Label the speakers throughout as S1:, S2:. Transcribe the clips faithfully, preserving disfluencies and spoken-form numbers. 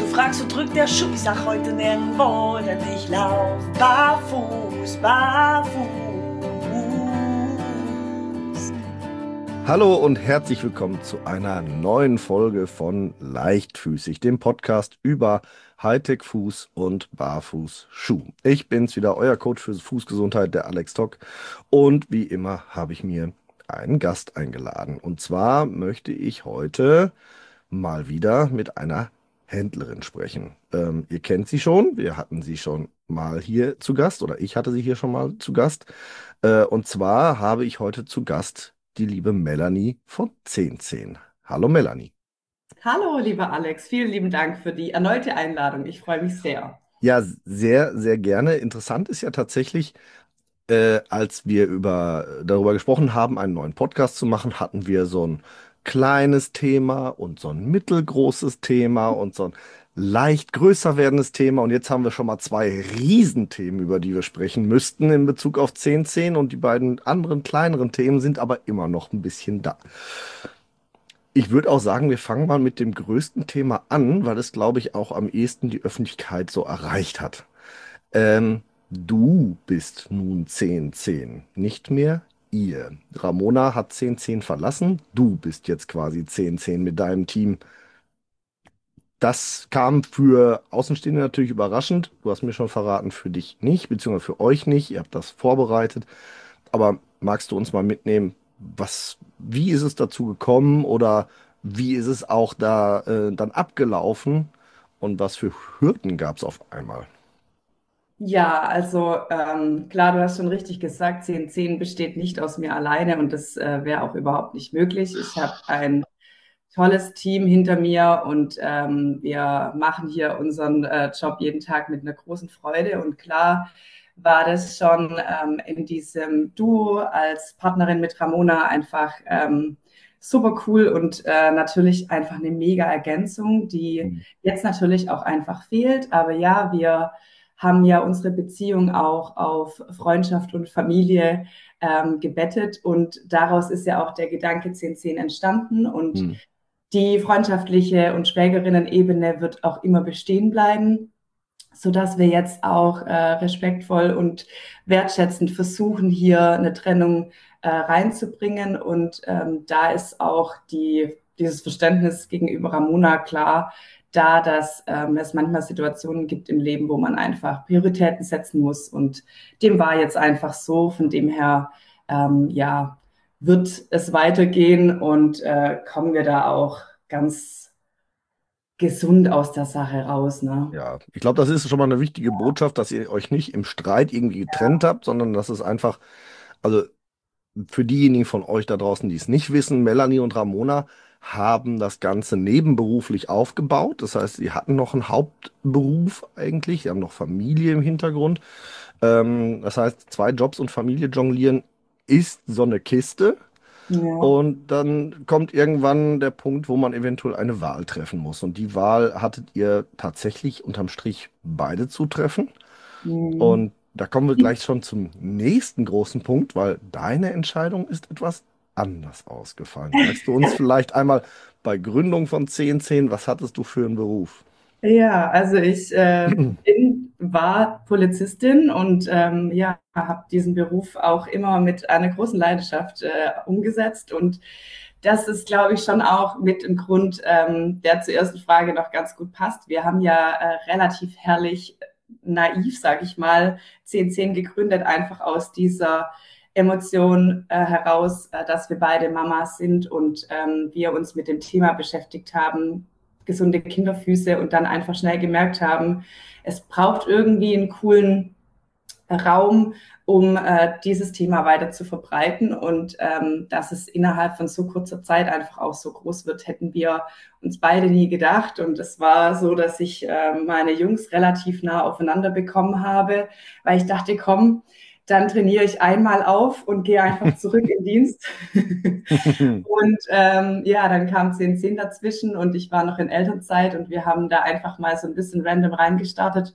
S1: fragst, wo drückt der Schuh? Ich sag heute nirgendwo, denn ich lauf barfuß, barfuß.
S2: Hallo und herzlich willkommen zu einer neuen Folge von Leichtfüßig, dem Podcast über Hightech-Fuß und Barfußschuh. Ich bin's wieder, euer Coach für Fußgesundheit, der Alex Tock. Und wie immer habe ich mir einen Gast eingeladen. Und zwar möchte ich heute mal wieder mit einer Händlerin sprechen. Ähm, ihr kennt sie schon, wir hatten sie schon mal hier zu Gast oder ich hatte sie hier schon mal zu Gast. Äh, und zwar habe ich heute zu Gast die liebe Melanie von zehn zehn. Hallo Melanie.
S3: Hallo, lieber Alex, vielen lieben Dank für die erneute Einladung. Ich freue mich sehr.
S2: Ja, sehr, sehr gerne. Interessant ist ja tatsächlich, äh, als wir über, darüber gesprochen haben, einen neuen Podcast zu machen, hatten wir so ein kleines Thema und so ein mittelgroßes Thema und so ein leicht größer werdendes Thema. Und jetzt haben wir schon mal zwei Riesenthemen, über die wir sprechen müssten in Bezug auf zehn zehn. Und die beiden anderen kleineren Themen sind aber immer noch ein bisschen da. Ich würde auch sagen, wir fangen mal mit dem größten Thema an, weil es, glaube ich, auch am ehesten die Öffentlichkeit so erreicht hat. Ähm, Du bist nun zehn zehn, nicht mehr ihr. Ramona hat zehn zehn verlassen, du bist jetzt quasi zehn zehn mit deinem Team. Das kam für Außenstehende natürlich überraschend. Du hast mir schon verraten, für dich nicht, beziehungsweise für euch nicht. Ihr habt das vorbereitet. Aber magst du uns mal mitnehmen, was, wie ist es dazu gekommen oder wie ist es auch da äh, dann abgelaufen und was für Hürden gab es auf einmal?
S3: Ja, also ähm, klar, du hast schon richtig gesagt, zehn zehn besteht nicht aus mir alleine und das äh, wäre auch überhaupt nicht möglich. Ich habe ein tolles Team hinter mir und ähm, wir machen hier unseren äh, Job jeden Tag mit einer großen Freude. Und klar war das schon ähm, in diesem Duo als Partnerin mit Ramona einfach ähm, super cool und äh, natürlich einfach eine mega Ergänzung, die
S2: Hm.
S3: jetzt natürlich auch einfach fehlt. Aber ja, wir haben ja unsere Beziehung auch auf Freundschaft und Familie ähm, gebettet und daraus ist ja auch der Gedanke zehn zehn entstanden und
S2: Hm.
S3: die freundschaftliche und Schwägerinnen-Ebene wird auch immer bestehen bleiben, sodass wir jetzt auch äh, respektvoll und wertschätzend versuchen, hier eine Trennung äh, reinzubringen. Und ähm, da ist auch die, dieses Verständnis gegenüber Ramona klar, da dass ähm, es manchmal Situationen gibt im Leben, wo man einfach Prioritäten setzen muss. Und dem war jetzt einfach so. Von dem her, ähm, ja, wird es weitergehen und äh, kommen wir da auch ganz gesund aus der Sache raus, ne?
S2: Ja, ich glaube, das ist schon mal eine wichtige Botschaft, dass ihr euch nicht im Streit irgendwie getrennt habt, sondern dass es einfach, also für diejenigen von euch da draußen, die es nicht wissen, Melanie und Ramona haben das Ganze nebenberuflich aufgebaut. Das heißt, sie hatten noch einen Hauptberuf eigentlich, sie haben noch Familie im Hintergrund. Ähm, das heißt, zwei Jobs und Familie jonglieren ist so eine Kiste.
S3: Ja.
S2: Und dann kommt irgendwann der Punkt, wo man eventuell eine Wahl treffen muss. Und die Wahl hattet ihr tatsächlich unterm Strich beide zu treffen.
S3: Mhm.
S2: Und da kommen wir gleich schon zum nächsten großen Punkt, weil deine Entscheidung ist etwas anders ausgefallen. Sagst du uns vielleicht einmal bei Gründung von zehn zehn, was hattest du für einen Beruf?
S3: Ja, also ich äh, bin, war Polizistin und ähm, ja, habe diesen Beruf auch immer mit einer großen Leidenschaft äh, umgesetzt. Und das ist, glaube ich, schon auch mit ein Grund, ähm, der zur ersten Frage noch ganz gut passt. Wir haben ja äh, relativ herrlich naiv, sage ich mal, zehn zehn gegründet, einfach aus dieser Emotion äh, heraus, äh, dass wir beide Mamas sind und ähm, wir uns mit dem Thema beschäftigt haben, gesunde Kinderfüße und dann einfach schnell gemerkt haben, es braucht irgendwie einen coolen Raum, um äh, dieses Thema weiter zu verbreiten. Und ähm, dass es innerhalb von so kurzer Zeit einfach auch so groß wird, hätten wir uns beide nie gedacht. Und es war so, dass ich äh, meine Jungs relativ nah aufeinander bekommen habe, weil ich dachte, komm, dann trainiere ich einmal auf und gehe einfach zurück in Dienst. Und ähm, ja, dann kam zehn zehn dazwischen und ich war noch in Elternzeit und wir haben da einfach mal so ein bisschen random reingestartet.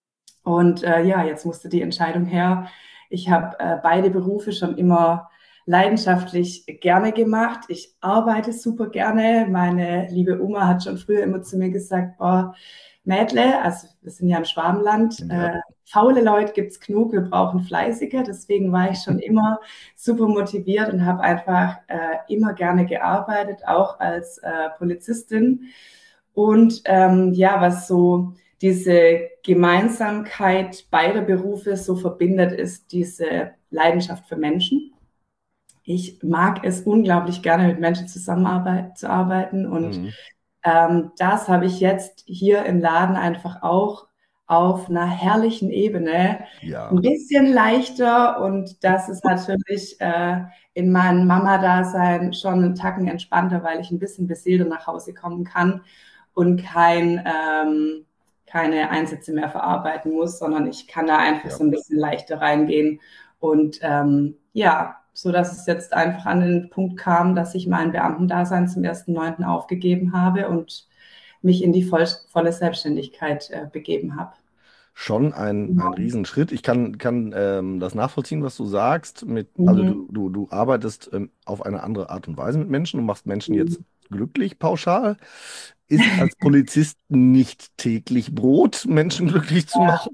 S3: Und äh, ja, jetzt musste die Entscheidung her. Ich habe äh, beide Berufe schon immer leidenschaftlich gerne gemacht. Ich arbeite super gerne. Meine liebe Oma hat schon früher immer zu mir gesagt, boah, Mädle, also wir sind ja im Schwabenland,
S2: Ja.
S3: äh, faule Leute gibt's genug, wir brauchen Fleißige. Deswegen war ich schon immer super motiviert und habe einfach äh, immer gerne gearbeitet, auch als äh, Polizistin. Und ähm, ja, was so diese Gemeinsamkeit beider Berufe so verbindet, ist diese Leidenschaft für Menschen. Ich mag es unglaublich gerne, mit Menschen zusammenzuarbeiten und
S2: Mhm.
S3: ähm, das habe ich jetzt hier im Laden einfach auch auf einer herrlichen Ebene ein
S2: Ja,
S3: bisschen leichter und das ist natürlich äh, in meinem Mama-Dasein schon einen Tacken entspannter, weil ich ein bisschen beseelter nach Hause kommen kann und kein, ähm, keine Einsätze mehr verarbeiten muss, sondern ich kann da einfach
S2: ja.
S3: so ein bisschen leichter reingehen und ähm, ja, so dass es jetzt einfach an den Punkt kam, dass ich mein Beamtendasein zum ersten Neunten aufgegeben habe und mich in die voll, volle Selbstständigkeit äh, begeben habe.
S2: Schon ein, ein Riesenschritt. Ich kann, kann ähm, das nachvollziehen, was du sagst. Mit, also
S3: Mhm.
S2: du, du, du arbeitest ähm, auf eine andere Art und Weise mit Menschen und machst Menschen jetzt glücklich, pauschal. Ist als Polizist nicht täglich Brot, Menschen glücklich zu machen.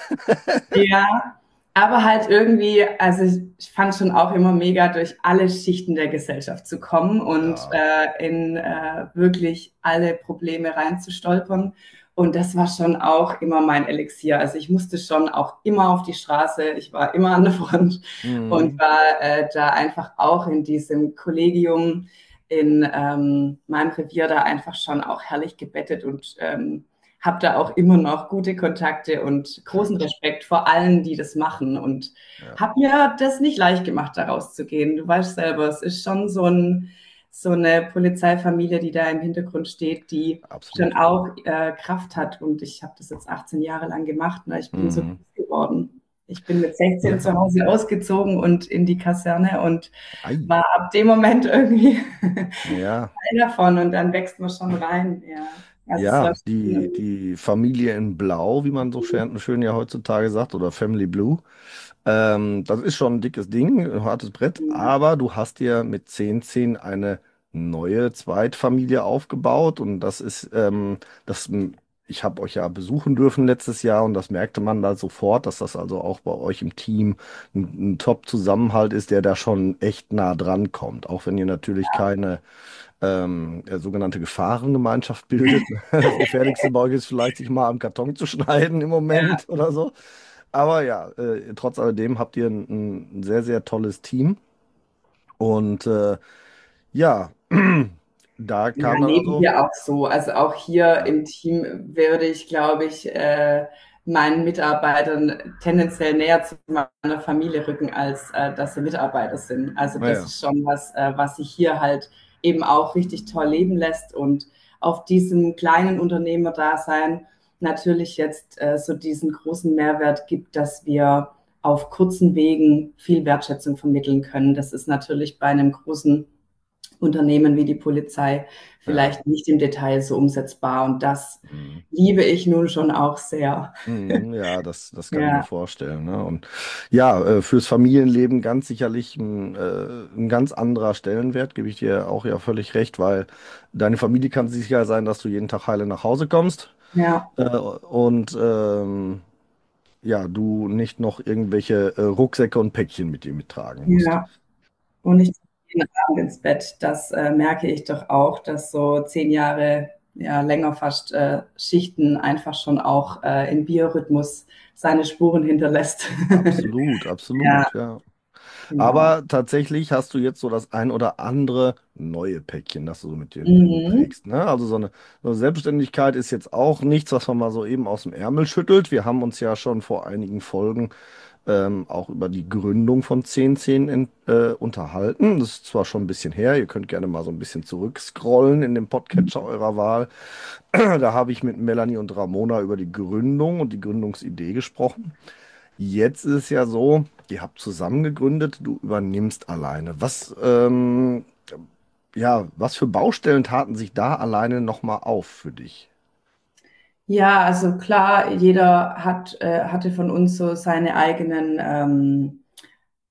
S3: Ja, aber halt irgendwie, also ich, ich fand schon auch immer mega, durch alle Schichten der Gesellschaft zu kommen und
S2: Ja,
S3: äh, in äh, wirklich alle Probleme reinzustolpern. Und das war schon auch immer mein Elixier. Also ich musste schon auch immer auf die Straße, ich war immer an der Front und
S2: mhm.
S3: war äh, da einfach auch in diesem Kollegium in ähm, meinem Revier da einfach schon auch herrlich gebettet und ähm, habe da auch immer noch gute Kontakte und großen
S2: Schön.
S3: Respekt vor allen, die das machen und
S2: Ja,
S3: habe mir das nicht leicht gemacht, da rauszugehen. Du weißt selber, es ist schon so, ein, so eine Polizeifamilie, die da im Hintergrund steht, die schon
S2: absolut.
S3: auch äh, Kraft hat. Und ich habe das jetzt achtzehn Jahre lang gemacht. Ne? Ich bin so
S2: Mhm.
S3: groß geworden. Ich bin mit sechzehn zu
S2: Ja,
S3: Hause ausgezogen und in die Kaserne und
S2: ei.
S3: war ab dem Moment irgendwie
S2: Ja.
S3: Teil davon und dann wächst man schon rein. Ja, also es war
S2: Ja, die,
S3: schon,
S2: die Familie in Blau, wie man so schön, schön ja heutzutage sagt, oder Family Blue. Ähm, das ist schon ein dickes Ding, ein hartes Brett, aber du hast dir mit zehn zehn eine neue Zweitfamilie aufgebaut und das ist, ähm, das, m, ich habe euch ja besuchen dürfen letztes Jahr und das merkte man da sofort, dass das also auch bei euch im Team ein, ein Top-Zusammenhalt ist, der da schon echt nah dran kommt, auch wenn ihr natürlich keine ähm, ja, sogenannte Gefahrengemeinschaft bildet. Das Gefährlichste bei euch ist vielleicht, sich mal am Karton zu schneiden im
S3: ja.
S2: Moment oder so. Aber ja, äh, trotz alledem habt ihr ein, ein sehr, sehr tolles Team. Und äh, ja, da
S3: Ja,
S2: kam dann
S3: leben
S2: also,
S3: wir auch so. Also auch hier
S2: ja,
S3: im Team würde ich, glaube ich, äh, meinen Mitarbeitern tendenziell näher zu meiner Familie rücken, als äh, dass sie Mitarbeiter sind. Also das
S2: naja,
S3: ist schon was, äh, was sich hier halt eben auch richtig toll leben lässt und auf diesem kleinen Unternehmerdasein natürlich jetzt äh, so diesen großen Mehrwert gibt, dass wir auf kurzen Wegen viel Wertschätzung vermitteln können. Das ist natürlich bei einem großen Unternehmen wie die Polizei
S2: ja.
S3: vielleicht nicht im Detail so umsetzbar. Und das
S2: Mhm.
S3: liebe ich nun schon auch sehr.
S2: Mhm, ja, das, das kann ich mir
S3: Ja,
S2: vorstellen. Ne? Und ja, äh, fürs Familienleben ganz sicherlich ein, äh, ein ganz anderer Stellenwert, gebe ich dir auch ja völlig recht, weil deine Familie kann sich sicher sein, dass du jeden Tag heile nach Hause kommst.
S3: ja,
S2: Äh, und ähm, ja, du nicht noch irgendwelche äh, Rucksäcke und Päckchen mit dir mittragen musst.
S3: ja. Und ich gehe abends ins Bett. Das äh, merke ich doch auch, dass so zehn Jahre, ja, länger fast äh, Schichten einfach schon auch äh, im Biorhythmus seine Spuren hinterlässt.
S2: Absolut,
S3: Ja,
S2: absolut, ja.
S3: genau.
S2: Aber tatsächlich hast du jetzt so das ein oder andere neue Päckchen, das du so mit dir
S3: Mhm.
S2: rumträgst. Ne? Also so eine, so eine Selbstständigkeit ist jetzt auch nichts, was man mal so eben aus dem Ärmel schüttelt. Wir haben uns ja schon vor einigen Folgen ähm, auch über die Gründung von zehn zehn in, äh, unterhalten. Das ist zwar schon ein bisschen her, ihr könnt gerne mal so ein bisschen zurückscrollen in dem Podcatcher eurer Wahl. Da habe ich mit Melanie und Ramona über die Gründung und die Gründungsidee gesprochen. Jetzt ist es ja so, ihr habt zusammen gegründet, du übernimmst alleine. Was, ähm, ja, was für Baustellen taten sich da alleine nochmal auf für dich?
S3: Ja, also klar, jeder hat, äh, hatte von uns so seine eigenen ähm,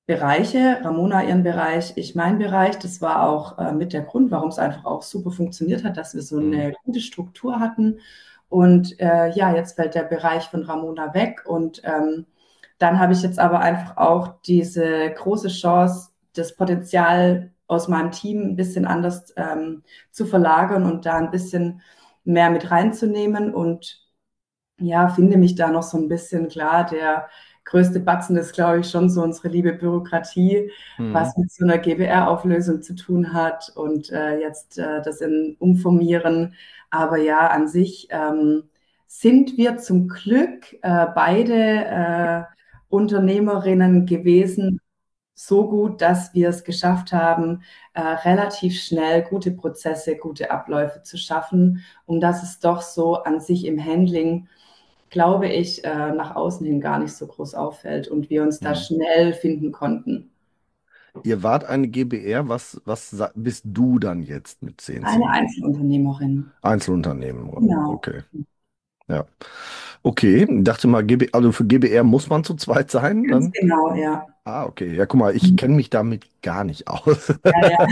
S3: Bereiche, Ramona ihren Bereich, ich meinen Bereich. Das war auch äh, mit der Grund, warum es einfach auch super funktioniert hat, dass wir so
S2: Mhm.
S3: eine gute Struktur hatten. Und äh, ja, jetzt fällt der Bereich von Ramona weg. Und ähm, dann habe ich jetzt aber einfach auch diese große Chance, das Potenzial aus meinem Team ein bisschen anders ähm, zu verlagern und da ein bisschen mehr mit reinzunehmen. Und ja, finde mich da noch so ein bisschen klar. Der größte Batzen ist, glaube ich, schon so unsere liebe Bürokratie,
S2: Mhm.
S3: was mit so einer G B R-Auflösung zu tun hat und äh, jetzt äh, das in Umformieren. Aber ja, an sich ähm, sind wir zum Glück äh, beide äh, Unternehmerinnen gewesen, so gut, dass wir es geschafft haben, äh, relativ schnell gute Prozesse, gute Abläufe zu schaffen, um dass es doch so an sich im Handling, glaube ich, äh, nach außen hin gar nicht so groß auffällt und wir uns da
S2: Mhm.
S3: schnell finden konnten.
S2: Ihr wart eine G b R, was, was sa- bist du dann jetzt mit
S3: Eine
S2: C N C?
S3: Einzelunternehmerin.
S2: Einzelunternehmen, wow,
S3: Genau.
S2: okay. Ja. Okay, dachte mal, G B, also für G b R muss man zu zweit sein,
S3: Ganz
S2: dann?
S3: genau, ja.
S2: Ah, okay. Ja, guck mal, ich kenne mich damit gar nicht aus.
S3: Ja, ja.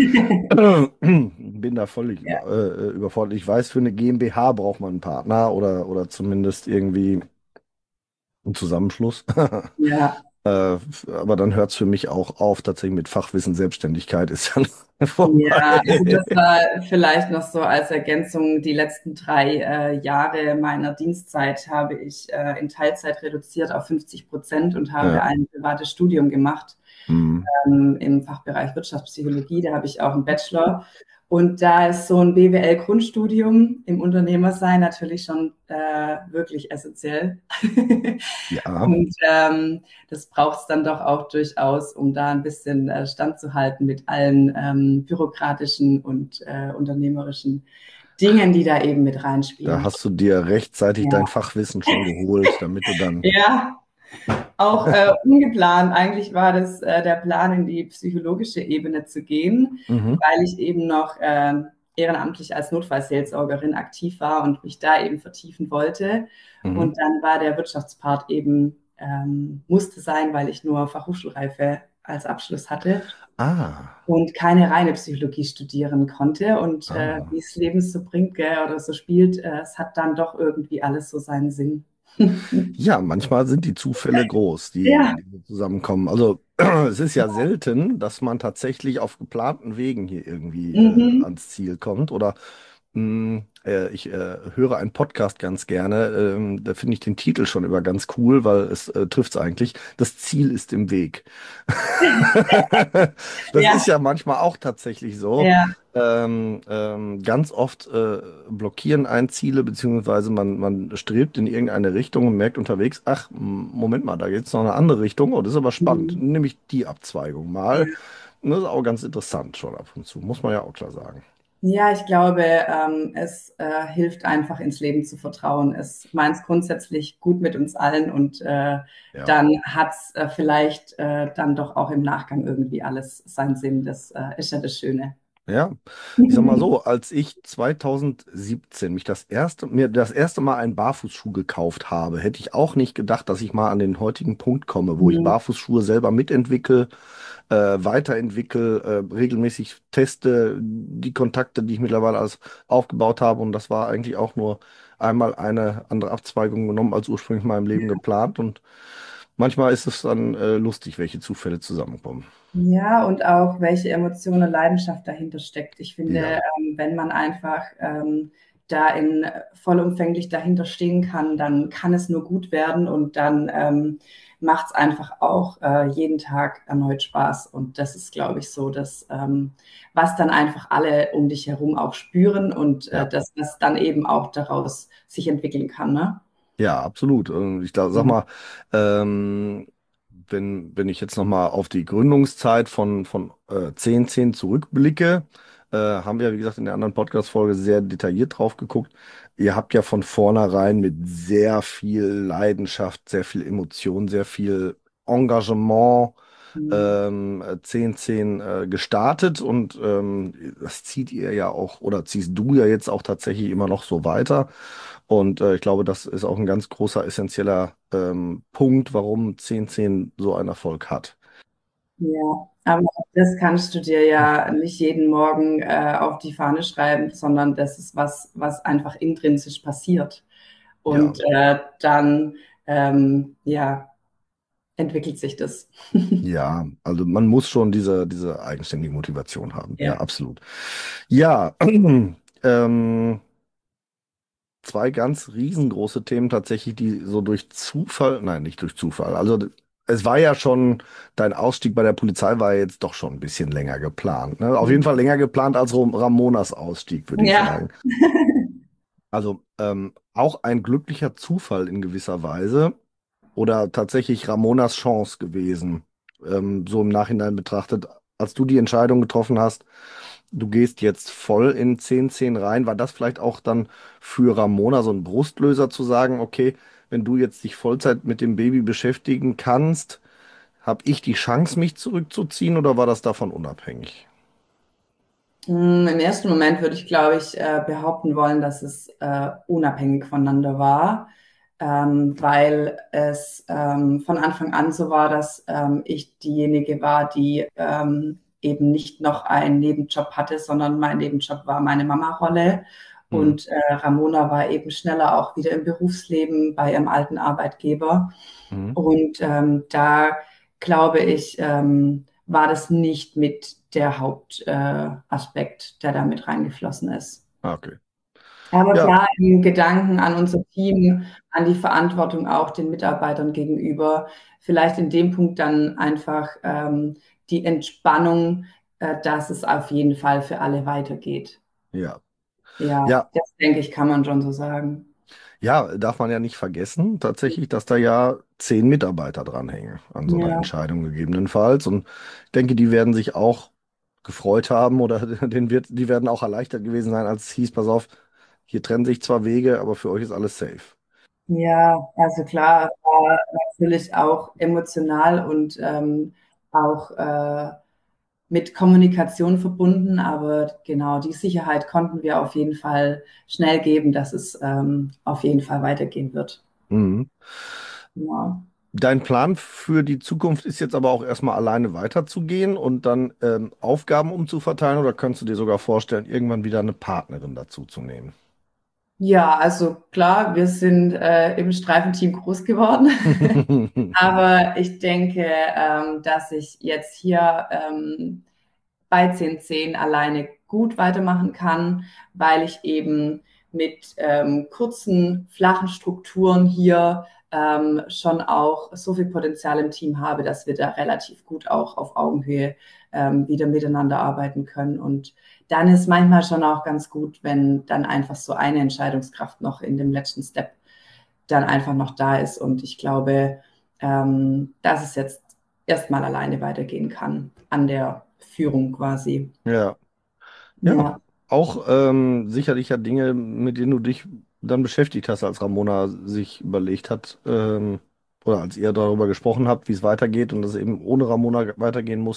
S2: Bin da völlig
S3: Ja,
S2: über, äh, überfordert. Ich weiß, für eine GmbH braucht man einen Partner oder, oder zumindest irgendwie einen Zusammenschluss.
S3: ja.
S2: Äh, aber dann hört es für mich auch auf, tatsächlich mit Fachwissen Selbstständigkeit ist dann
S3: Ja, also
S2: vorbei.
S3: das war vielleicht noch so als Ergänzung. Die letzten drei äh, Jahre meiner Dienstzeit habe ich äh, in Teilzeit reduziert auf fünfzig Prozent und habe
S2: Ja.
S3: ein privates Studium gemacht
S2: Hm.
S3: ähm, im Fachbereich Wirtschaftspsychologie. Da habe ich auch einen Bachelor. Und da ist so ein B W L-Grundstudium im Unternehmersein natürlich schon äh, wirklich essentiell.
S2: Ja,
S3: Und ähm, das braucht es dann doch auch durchaus, um da ein bisschen äh, standzuhalten mit allen ähm, bürokratischen und äh, unternehmerischen Dingen, die da eben mit
S2: da
S3: reinspielen.
S2: hast du dir rechtzeitig dein
S3: Ja,
S2: Fachwissen schon geholt, damit du dann.
S3: ja, auch äh, ungeplant. Eigentlich war das äh, der Plan, in die psychologische Ebene zu gehen,
S2: Mhm.
S3: weil ich eben noch äh, ehrenamtlich als Notfallseelsorgerin aktiv war und mich da eben vertiefen wollte.
S2: Mhm.
S3: Und dann war der Wirtschaftspart eben, ähm, musste sein, weil ich nur Fachhochschulreife als Abschluss hatte
S2: Ah,
S3: und keine reine Psychologie studieren konnte. Und äh,
S2: ah.
S3: wie es Leben so bringt, gell, oder so spielt, äh, es hat dann doch irgendwie alles so seinen Sinn.
S2: Ja, manchmal sind die Zufälle groß, die,
S3: Ja.
S2: die so zusammenkommen. Also es ist ja selten, dass man tatsächlich auf geplanten Wegen hier irgendwie äh,
S3: Mhm.
S2: ans Ziel kommt. Oder mh, äh, ich äh, höre einen Podcast ganz gerne. Ähm, da finde ich den Titel schon über ganz cool, weil es äh, trifft es eigentlich. Das Ziel ist im Weg. Das ist
S3: Ja,
S2: ja manchmal auch tatsächlich so.
S3: ja,
S2: Ähm, ähm, ganz oft äh, blockieren ein Ziele, beziehungsweise man, man strebt in irgendeine Richtung und merkt unterwegs, ach, m- Moment mal, da geht es noch eine andere Richtung. Oh, das ist aber spannend.
S3: mhm.
S2: Nehme ich die Abzweigung mal.
S3: Ja.
S2: Und das ist auch ganz interessant schon ab und zu, muss man ja auch klar sagen.
S3: Ja, ich glaube, ähm, es äh, hilft einfach ins Leben zu vertrauen. Es meint es grundsätzlich gut mit uns allen und äh,
S2: Ja.
S3: dann hat's äh, vielleicht äh, dann doch auch im Nachgang irgendwie alles seinen Sinn. Das äh, ist ja das Schöne.
S2: Ja, ich sag mal so, als ich zwanzig siebzehn mich das erste, mir das erste Mal einen Barfußschuh gekauft habe, hätte ich auch nicht gedacht, dass ich mal an den heutigen Punkt komme, wo ich
S3: Mhm.
S2: Barfußschuhe selber mitentwickle, äh, weiterentwickle, äh, regelmäßig teste, die Kontakte, die ich mittlerweile alles aufgebaut habe. Und das war eigentlich auch nur einmal eine andere Abzweigung genommen als ursprünglich in meinem Leben geplant. Und manchmal ist es dann äh, lustig, welche Zufälle zusammenkommen.
S3: Ja, und auch welche Emotion und Leidenschaft dahinter steckt. Ich finde,
S2: Ja,
S3: ähm, wenn man einfach ähm, da in vollumfänglich dahinter stehen kann, dann kann es nur gut werden und dann ähm, macht es einfach auch äh, jeden Tag erneut Spaß. Und das ist, glaube ich, so, dass ähm, was dann einfach alle um dich herum auch spüren und äh,
S2: ja.
S3: dass das dann eben auch daraus sich entwickeln kann, ne?
S2: Ja, absolut. Und ich glaube, sag
S3: Ja.
S2: mal, ähm, wenn, wenn ich jetzt nochmal auf die Gründungszeit von, von äh, zehn zehn zurückblicke, äh, haben wir, wie gesagt, in der anderen Podcast-Folge sehr detailliert drauf geguckt. Ihr habt ja von vornherein mit sehr viel Leidenschaft, sehr viel Emotion, sehr viel Engagement
S3: Mhm.
S2: ähm, zehn zehn äh, gestartet und ähm, das zieht ihr ja auch oder ziehst du ja jetzt auch tatsächlich immer noch so weiter. Und äh, ich glaube, das ist auch ein ganz großer, essentieller ähm, Punkt, warum zehn zehn so einen Erfolg hat.
S3: Ja, aber das kannst du dir ja nicht jeden Morgen äh, auf die Fahne schreiben, sondern das ist was, was einfach intrinsisch passiert.
S2: Ja,
S3: Und äh, dann, ähm, ja, entwickelt sich das.
S2: ja, also man muss schon diese, diese eigenständige Motivation haben. Ja,
S3: Ja.
S2: absolut. Ja, ähm, zwei ganz riesengroße Themen tatsächlich, die so durch Zufall, nein, nicht durch Zufall, also es war ja schon, dein Ausstieg bei der Polizei war ja jetzt doch schon ein bisschen länger geplant, ne? Auf jeden Fall länger geplant als Ram- Ramonas Ausstieg, würde ich
S3: Ja.
S2: sagen. Also ähm, auch ein glücklicher Zufall in gewisser Weise oder tatsächlich Ramonas Chance gewesen, ähm, so im Nachhinein betrachtet, als du die Entscheidung getroffen hast, du gehst jetzt voll in zehn zehn rein, war das vielleicht auch dann für Ramona so ein Brustlöser zu sagen, okay, wenn du jetzt dich Vollzeit mit dem Baby beschäftigen kannst, habe ich die Chance, mich zurückzuziehen oder war das davon unabhängig?
S3: Mm, Im ersten Moment würde ich, glaube ich, äh, behaupten wollen, dass es äh, unabhängig voneinander war, ähm, weil es ähm, von Anfang an so war, dass ähm, ich diejenige war, die ähm, eben nicht noch einen Nebenjob hatte, sondern mein Nebenjob war meine Mama-Rolle.
S2: Hm.
S3: Und äh, Ramona war eben schneller auch wieder im Berufsleben bei ihrem alten Arbeitgeber.
S2: Mhm.
S3: Und ähm, da glaube ich, ähm, war das nicht mit der Hauptaspekt, äh, Aspekt, der da mit reingeflossen ist.
S2: Ah, okay.
S3: Aber
S2: Ja,
S3: klar, im Gedanken an unser Team, an die Verantwortung auch den Mitarbeitern gegenüber, vielleicht in dem Punkt dann einfach ähm, die Entspannung, äh, dass es auf jeden Fall für alle weitergeht.
S2: ja.
S3: Ja,
S2: Ja,
S3: das denke ich, kann man schon so sagen.
S2: ja, darf man ja nicht vergessen, tatsächlich, dass da ja zehn Mitarbeiter dranhängen an so einer
S3: Ja,
S2: Entscheidung gegebenenfalls. Und ich denke, die werden sich auch gefreut haben oder den wird, die werden auch erleichtert gewesen sein, als es hieß, pass auf, hier trennen sich zwar Wege, aber für euch ist alles safe.
S3: ja, also klar, war natürlich auch emotional und ähm, auch äh, mit Kommunikation verbunden, aber genau die Sicherheit konnten wir auf jeden Fall schnell geben, dass es ähm, auf jeden Fall weitergehen wird.
S2: Mhm.
S3: Ja.
S2: Dein Plan für die Zukunft ist jetzt aber auch erstmal alleine weiterzugehen und dann ähm, Aufgaben umzuverteilen oder könntest du dir sogar vorstellen, irgendwann wieder eine Partnerin dazu zu nehmen?
S3: Ja, also klar, wir sind äh, im Streifenteam groß geworden, aber ich denke, ähm, dass ich jetzt hier ähm, bei zehn zehn alleine gut weitermachen kann, weil ich eben mit ähm, kurzen, flachen Strukturen hier ähm, schon auch so viel Potenzial im Team habe, dass wir da relativ gut auch auf Augenhöhe ähm, wieder miteinander arbeiten können. Und dann ist manchmal schon auch ganz gut, wenn dann einfach so eine Entscheidungskraft noch in dem letzten Step dann einfach noch da ist. Und ich glaube, ähm, dass es jetzt erstmal alleine weitergehen kann an der Führung quasi.
S2: Ja. Ja,
S3: Ja.
S2: auch ähm, sicherlich ja Dinge, mit denen du dich dann beschäftigt hast, als Ramona sich überlegt hat, ähm, oder als ihr darüber gesprochen habt, wie es weitergeht und dass es eben ohne Ramona weitergehen muss.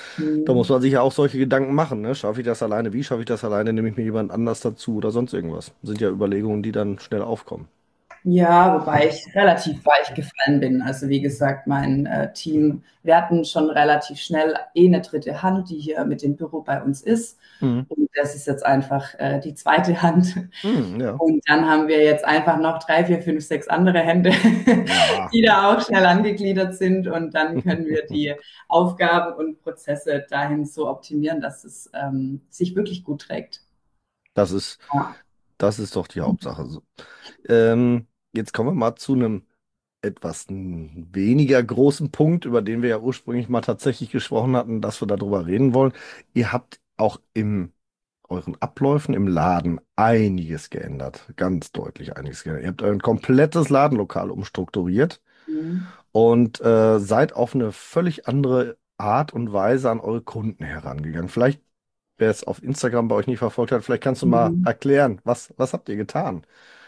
S2: Da muss
S3: Mhm.
S2: man sich ja auch solche Gedanken machen, ne? Schaffe ich das alleine? Wie schaffe ich das alleine? Nehme ich mir jemand anders dazu oder sonst irgendwas? Sind ja Überlegungen, die dann schnell aufkommen.
S3: Ja, wobei ich relativ weich gefallen bin. Also wie gesagt, mein äh, Team, wir hatten schon relativ schnell eh eine dritte Hand, die hier mit dem Büro bei uns ist.
S2: Mhm.
S3: Und das ist jetzt einfach äh, die zweite Hand.
S2: Mhm, ja.
S3: Und dann haben wir jetzt einfach noch drei, vier, fünf, sechs andere Hände,
S2: Ja.
S3: die da auch schnell angegliedert sind. Und dann können wir die Aufgaben und Prozesse dahin so optimieren, dass es ähm, sich wirklich gut trägt.
S2: Das ist,
S3: Ja.
S2: das ist doch die Hauptsache. So. Ähm, jetzt kommen wir mal zu einem etwas n- weniger großen Punkt, über den wir ja ursprünglich mal tatsächlich gesprochen hatten, dass wir darüber reden wollen. Ihr habt auch in euren Abläufen im Laden einiges geändert, ganz deutlich einiges geändert. Ihr habt ein komplettes Ladenlokal umstrukturiert
S3: Mhm.
S2: und äh, seid auf eine völlig andere Art und Weise an eure Kunden herangegangen. Vielleicht, wer es auf Instagram bei euch nicht verfolgt hat, vielleicht kannst du mal
S3: Mhm.
S2: erklären, was, was habt ihr getan?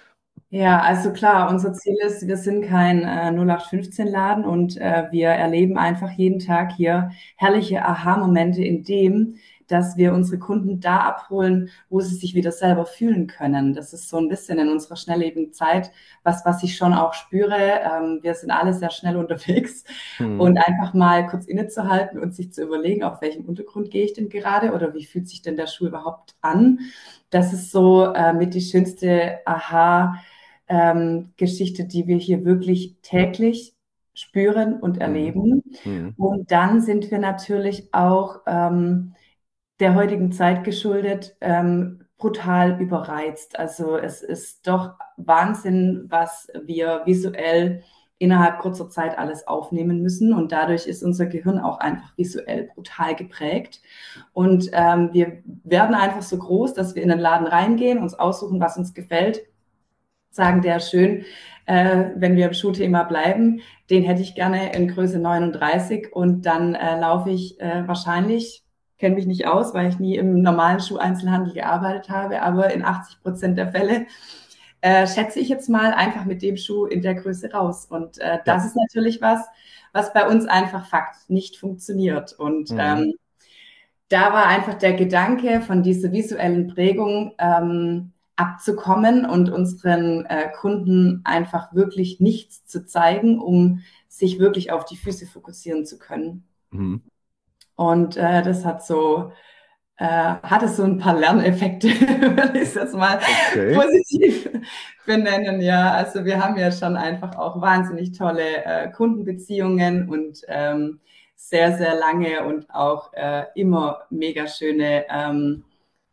S3: Ja, also klar, unser Ziel ist, wir sind kein äh, null acht fünfzehn-Laden und äh, wir erleben einfach jeden Tag hier herrliche Aha-Momente in dem, dass wir unsere Kunden da abholen, wo sie sich wieder selber fühlen können. Das ist so ein bisschen in unserer schnelllebigen Zeit, was, was ich schon auch spüre. Ähm, wir sind alle sehr schnell unterwegs
S2: Mhm.
S3: und einfach mal kurz innezuhalten und sich zu überlegen, auf welchem Untergrund gehe ich denn gerade oder wie fühlt sich denn der Schuh überhaupt an? Das ist so äh, mit die schönste Aha- ähm, Geschichte, die wir hier wirklich täglich spüren und
S2: Mhm.
S3: erleben.
S2: Mhm.
S3: Und dann sind wir natürlich auch ähm, der heutigen Zeit geschuldet, ähm, brutal überreizt. Also es ist doch Wahnsinn, was wir visuell innerhalb kurzer Zeit alles aufnehmen müssen. Und dadurch ist unser Gehirn auch einfach visuell brutal geprägt. Und ähm, wir werden einfach so groß, dass wir in den Laden reingehen, uns aussuchen, was uns gefällt, sagen, der ist schön, äh, wenn wir im Schuhthema bleiben, den hätte ich gerne in Größe neununddreißig und dann äh, laufe ich äh, wahrscheinlich, kenne mich nicht aus, weil ich nie im normalen Schuheinzelhandel gearbeitet habe, aber in achtzig Prozent der Fälle äh, schätze ich jetzt mal einfach mit dem Schuh in der Größe raus. Und äh,
S2: Ja.
S3: das ist natürlich was, was bei uns einfach Fakt nicht funktioniert. Und
S2: Mhm.
S3: ähm, da war einfach der Gedanke von dieser visuellen Prägung ähm, abzukommen und unseren äh, Kunden einfach wirklich nichts zu zeigen, um sich wirklich auf die Füße fokussieren zu können.
S2: Mhm.
S3: Und äh, das hat so, äh, hatte so ein paar Lerneffekte, würde ich es jetzt mal
S2: Okay.
S3: positiv benennen. Ja, also wir haben ja schon einfach auch wahnsinnig tolle äh, Kundenbeziehungen und ähm, sehr, sehr lange und auch äh, immer mega schöne ähm,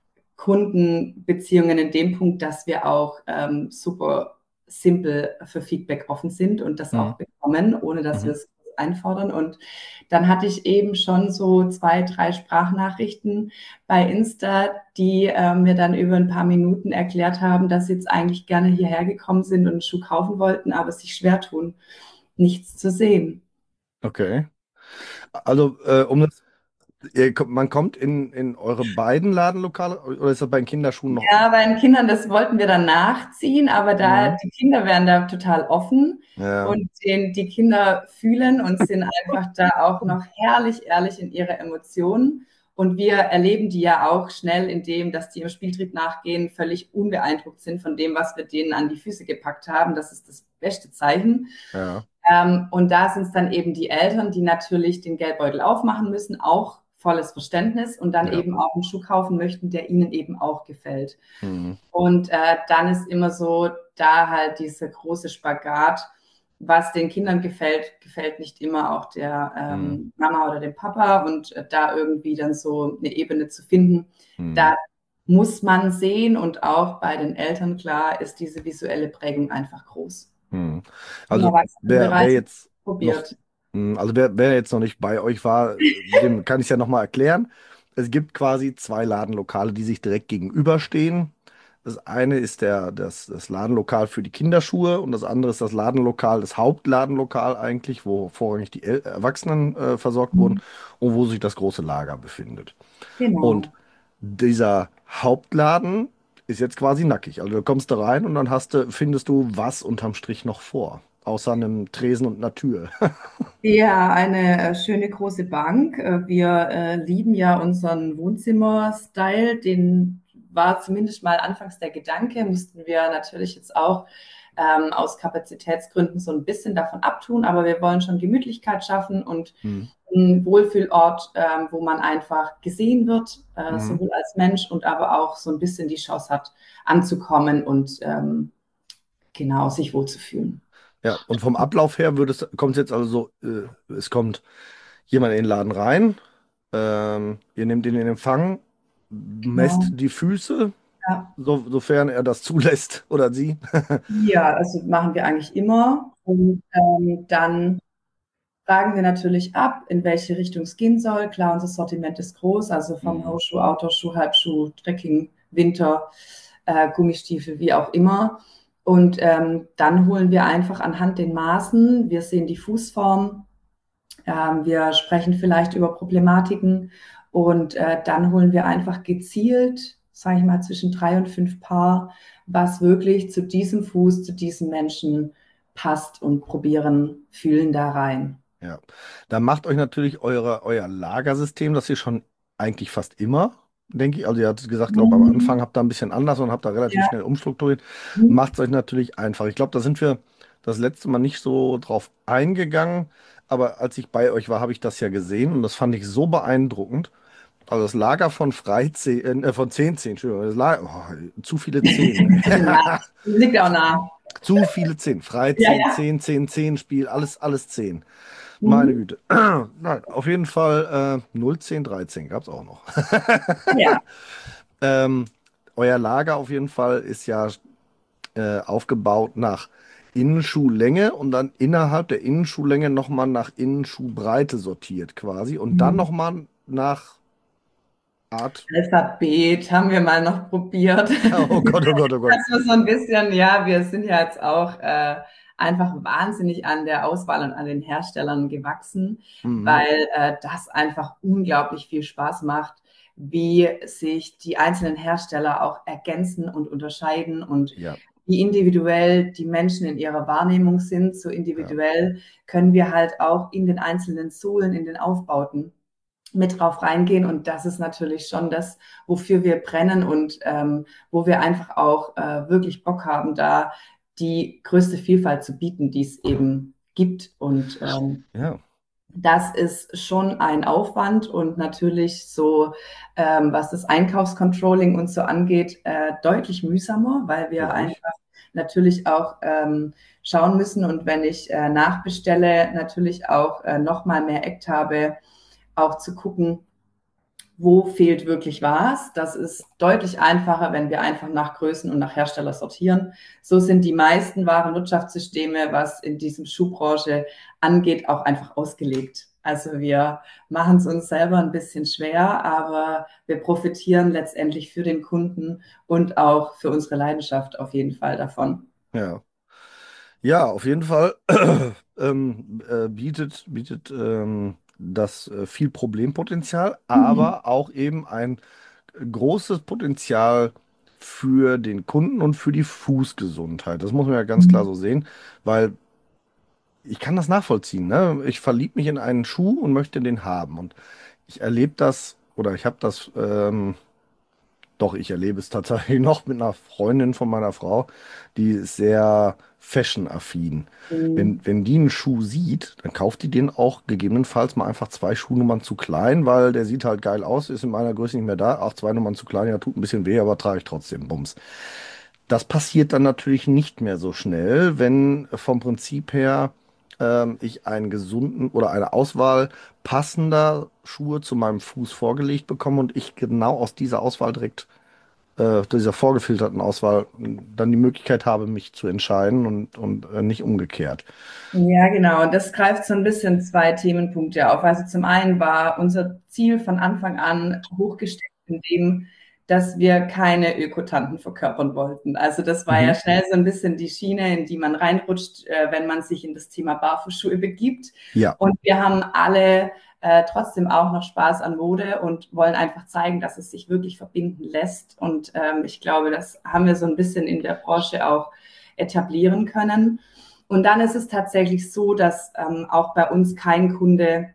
S3: Kundenbeziehungen in dem Punkt, dass wir auch ähm, super simpel für Feedback offen sind und das
S2: Mhm.
S3: auch bekommen, ohne dass wir
S2: Mhm.
S3: es einfordern. Und dann hatte ich eben schon so zwei, drei Sprachnachrichten bei Insta, die äh, mir dann über ein paar Minuten erklärt haben, dass sie jetzt eigentlich gerne hierher gekommen sind und einen Schuh kaufen wollten, aber sich schwer tun, nichts zu sehen.
S2: Okay. Also, äh, um das, ihr, kommt- man kommt in, in eure beiden Ladenlokale oder ist das bei den Kinderschuhen noch
S3: Ja, bei
S2: anders?
S3: den Kindern, das wollten wir dann nachziehen, aber da
S2: Mhm.
S3: die Kinder wären da total offen
S2: Ja.
S3: und den, die Kinder fühlen und sind einfach da auch noch herrlich ehrlich in ihre Emotionen. Und wir erleben die ja auch schnell in dem, dass die im Spieltrieb nachgehen, völlig unbeeindruckt sind von dem, was wir denen an die Füße gepackt haben. Das ist das beste Zeichen.
S2: Ja.
S3: Ähm, und da sind es dann eben die Eltern, die natürlich den Geldbeutel aufmachen müssen, auch volles Verständnis und dann
S2: Ja.
S3: eben auch einen Schuh kaufen möchten, der ihnen eben auch gefällt.
S2: Mhm.
S3: Und äh, dann ist immer so, da halt dieser große Spagat, was den Kindern gefällt, gefällt nicht immer auch der
S2: Mhm.
S3: ähm, Mama oder dem Papa und äh, da irgendwie dann so eine Ebene zu finden,
S2: Mhm.
S3: da muss man sehen und auch bei den Eltern, klar, ist diese visuelle Prägung einfach groß.
S2: Mhm.
S3: Im
S2: Also wer, wer
S3: Erwachsenenbereich
S2: jetzt noch,
S3: probiert.
S2: mh, also wer, wer jetzt noch nicht bei euch war, dem kann ich es ja nochmal erklären. Es gibt quasi zwei Ladenlokale, die sich direkt gegenüberstehen. Das eine ist der, das, das Ladenlokal für die Kinderschuhe und das andere ist das Ladenlokal, das Hauptladenlokal eigentlich, wo vorrangig die El Erwachsenen äh, versorgt wurden und wo sich das große Lager befindet. Und
S3: Genau.
S2: dieser Hauptladen ist jetzt quasi nackig. Also du kommst da rein und dann hast du, findest du was unterm Strich noch vor. Außer einem Tresen und einer Tür.
S3: Ja, eine äh, schöne große Bank. Äh, wir äh, lieben ja unseren Wohnzimmer-Style. Den war zumindest mal anfangs der Gedanke, mussten wir natürlich jetzt auch ähm, aus Kapazitätsgründen so ein bisschen davon abtun, aber wir wollen schon Gemütlichkeit schaffen und
S2: Hm.
S3: einen Wohlfühlort, ähm, wo man einfach gesehen wird, äh,
S2: Mhm.
S3: sowohl als Mensch und aber auch so ein bisschen die Chance hat, anzukommen und ähm, genau sich wohlzufühlen.
S2: Ja, und vom Ablauf her würde es, kommt es jetzt also so, äh, es kommt jemand in den Laden rein, ähm, ihr nehmt ihn in Empfang, messt
S3: Genau.
S2: die Füße,
S3: Ja.
S2: so, sofern er das zulässt oder sie.
S3: Ja, also machen wir eigentlich immer. Und ähm, dann fragen wir natürlich ab, in welche Richtung es gehen soll. Klar, unser Sortiment ist groß, also vom
S2: Mhm.
S3: Hausschuh, Outdoorschuh, Halbschuh, Trekking, Winter, äh, Gummistiefel, wie auch immer. Und ähm, dann holen wir einfach anhand den Maßen, wir sehen die Fußform, ähm, wir sprechen vielleicht über Problematiken und äh, dann holen wir einfach gezielt, sage ich mal, zwischen drei und fünf Paar, was wirklich zu diesem Fuß, zu diesem Menschen passt und probieren, fühlen da rein.
S2: Ja, da macht euch natürlich eure, euer Lagersystem, das ihr schon eigentlich fast immer, denke ich. Also ihr hattet gesagt, glaube am
S3: Mhm.
S2: Anfang habt ihr ein bisschen anders und habt da relativ
S3: Ja.
S2: schnell umstrukturiert.
S3: Mhm.
S2: Macht es euch natürlich einfach. Ich glaube, da sind wir das letzte Mal nicht so drauf eingegangen, aber als ich bei euch war, habe ich das ja gesehen und das fand ich so beeindruckend. Also das Lager von Freizehn, äh, von zehn zehn, Entschuldigung, das Lager, oh, zu viele Zehn.
S3: Bisschen nah. Liegt auch nah.
S2: Zu viele Zehn.
S3: Ja,
S2: Freizehn,
S3: ja.
S2: zehn zehn zehn Spiel, alles, alles Zehn. Meine
S3: Mhm.
S2: Güte. Nein, auf jeden Fall äh, null, zehn, dreizehn gab es auch noch.
S3: Ja.
S2: Ähm, euer Lager auf jeden Fall ist ja äh, aufgebaut nach Innenschuhlänge und dann innerhalb der Innenschuhlänge nochmal nach Innenschuhbreite sortiert quasi und dann
S3: Mhm.
S2: nochmal nach Art.
S3: Alphabet haben wir mal noch probiert.
S2: Oh Gott, oh Gott, oh Gott.
S3: Das war so ein bisschen, ja, wir sind ja jetzt auch äh, einfach wahnsinnig an der Auswahl und an den Herstellern gewachsen,
S2: Mhm.
S3: weil äh, das einfach unglaublich viel Spaß macht, wie sich die einzelnen Hersteller auch ergänzen und unterscheiden und
S2: Ja,
S3: wie individuell die Menschen in ihrer Wahrnehmung sind. So
S2: ja,
S3: individuell können wir halt auch in den einzelnen Sohlen, in den Aufbauten mit drauf reingehen. Und das ist natürlich schon das, wofür wir brennen und ähm, wo wir einfach auch äh, wirklich Bock haben, da die größte Vielfalt zu bieten, die es eben gibt. Und ähm,
S2: ja,
S3: das ist schon ein Aufwand und natürlich so, ähm, was das Einkaufscontrolling und so angeht, äh, deutlich mühsamer, weil wir
S2: glaube ich.
S3: einfach natürlich auch ähm, schauen müssen und wenn ich äh, nachbestelle, natürlich auch äh, noch mal mehr Act habe, auch zu gucken, wo fehlt wirklich was. Das ist deutlich einfacher, wenn wir einfach nach Größen und nach Hersteller sortieren. So sind die meisten Warenwirtschaftssysteme, was in diesem Schuhbranche angeht, auch einfach ausgelegt. Also wir machen es uns selber ein bisschen schwer, aber wir profitieren letztendlich für den Kunden und auch für unsere Leidenschaft auf jeden Fall davon.
S2: Ja. Ja, auf jeden Fall ähm, äh, bietet, bietet ähm, das äh, viel Problempotenzial,
S3: Mhm.
S2: aber auch eben ein großes Potenzial für den Kunden und für die Fußgesundheit. Das muss man ja ganz klar so sehen, weil ich kann das nachvollziehen, ne? Ich verliebe mich in einen Schuh und möchte den haben. Und ich erlebe das oder ich habe das ähm, doch, ich erlebe es tatsächlich noch mit einer Freundin von meiner Frau, die ist sehr fashion-affin.
S3: Mhm.
S2: Wenn, wenn die einen Schuh sieht, dann kauft die den auch gegebenenfalls mal einfach zwei Schuhnummern zu klein, weil der sieht halt geil aus, ist in meiner Größe nicht mehr da. Auch zwei Nummern zu klein, ja, tut ein bisschen weh, aber trage ich trotzdem, Bums. Das passiert dann natürlich nicht mehr so schnell, wenn vom Prinzip her ähm, ich einen gesunden oder eine Auswahl passender Schuhe zu meinem Fuß vorgelegt bekomme und ich genau aus dieser Auswahl direkt äh, dieser vorgefilterten Auswahl dann die Möglichkeit habe, mich zu entscheiden und, und äh, nicht umgekehrt.
S3: Ja, genau. Und das greift so ein bisschen zwei Themenpunkte auf. Also zum einen war unser Ziel von Anfang an hochgesteckt in dem, dass wir keine Ökotanten verkörpern wollten. Also das war ja
S2: Mhm.
S3: schnell so ein bisschen die Schiene, in die man reinrutscht, äh, wenn man sich in das Thema Barfußschuhe begibt.
S2: Ja,
S3: Und wir haben alle äh, trotzdem auch noch Spaß an Mode und wollen einfach zeigen, dass es sich wirklich verbinden lässt. Und ähm, ich glaube, das haben wir so ein bisschen in der Branche auch etablieren können. Und dann ist es tatsächlich so, dass ähm, auch bei uns kein Kunde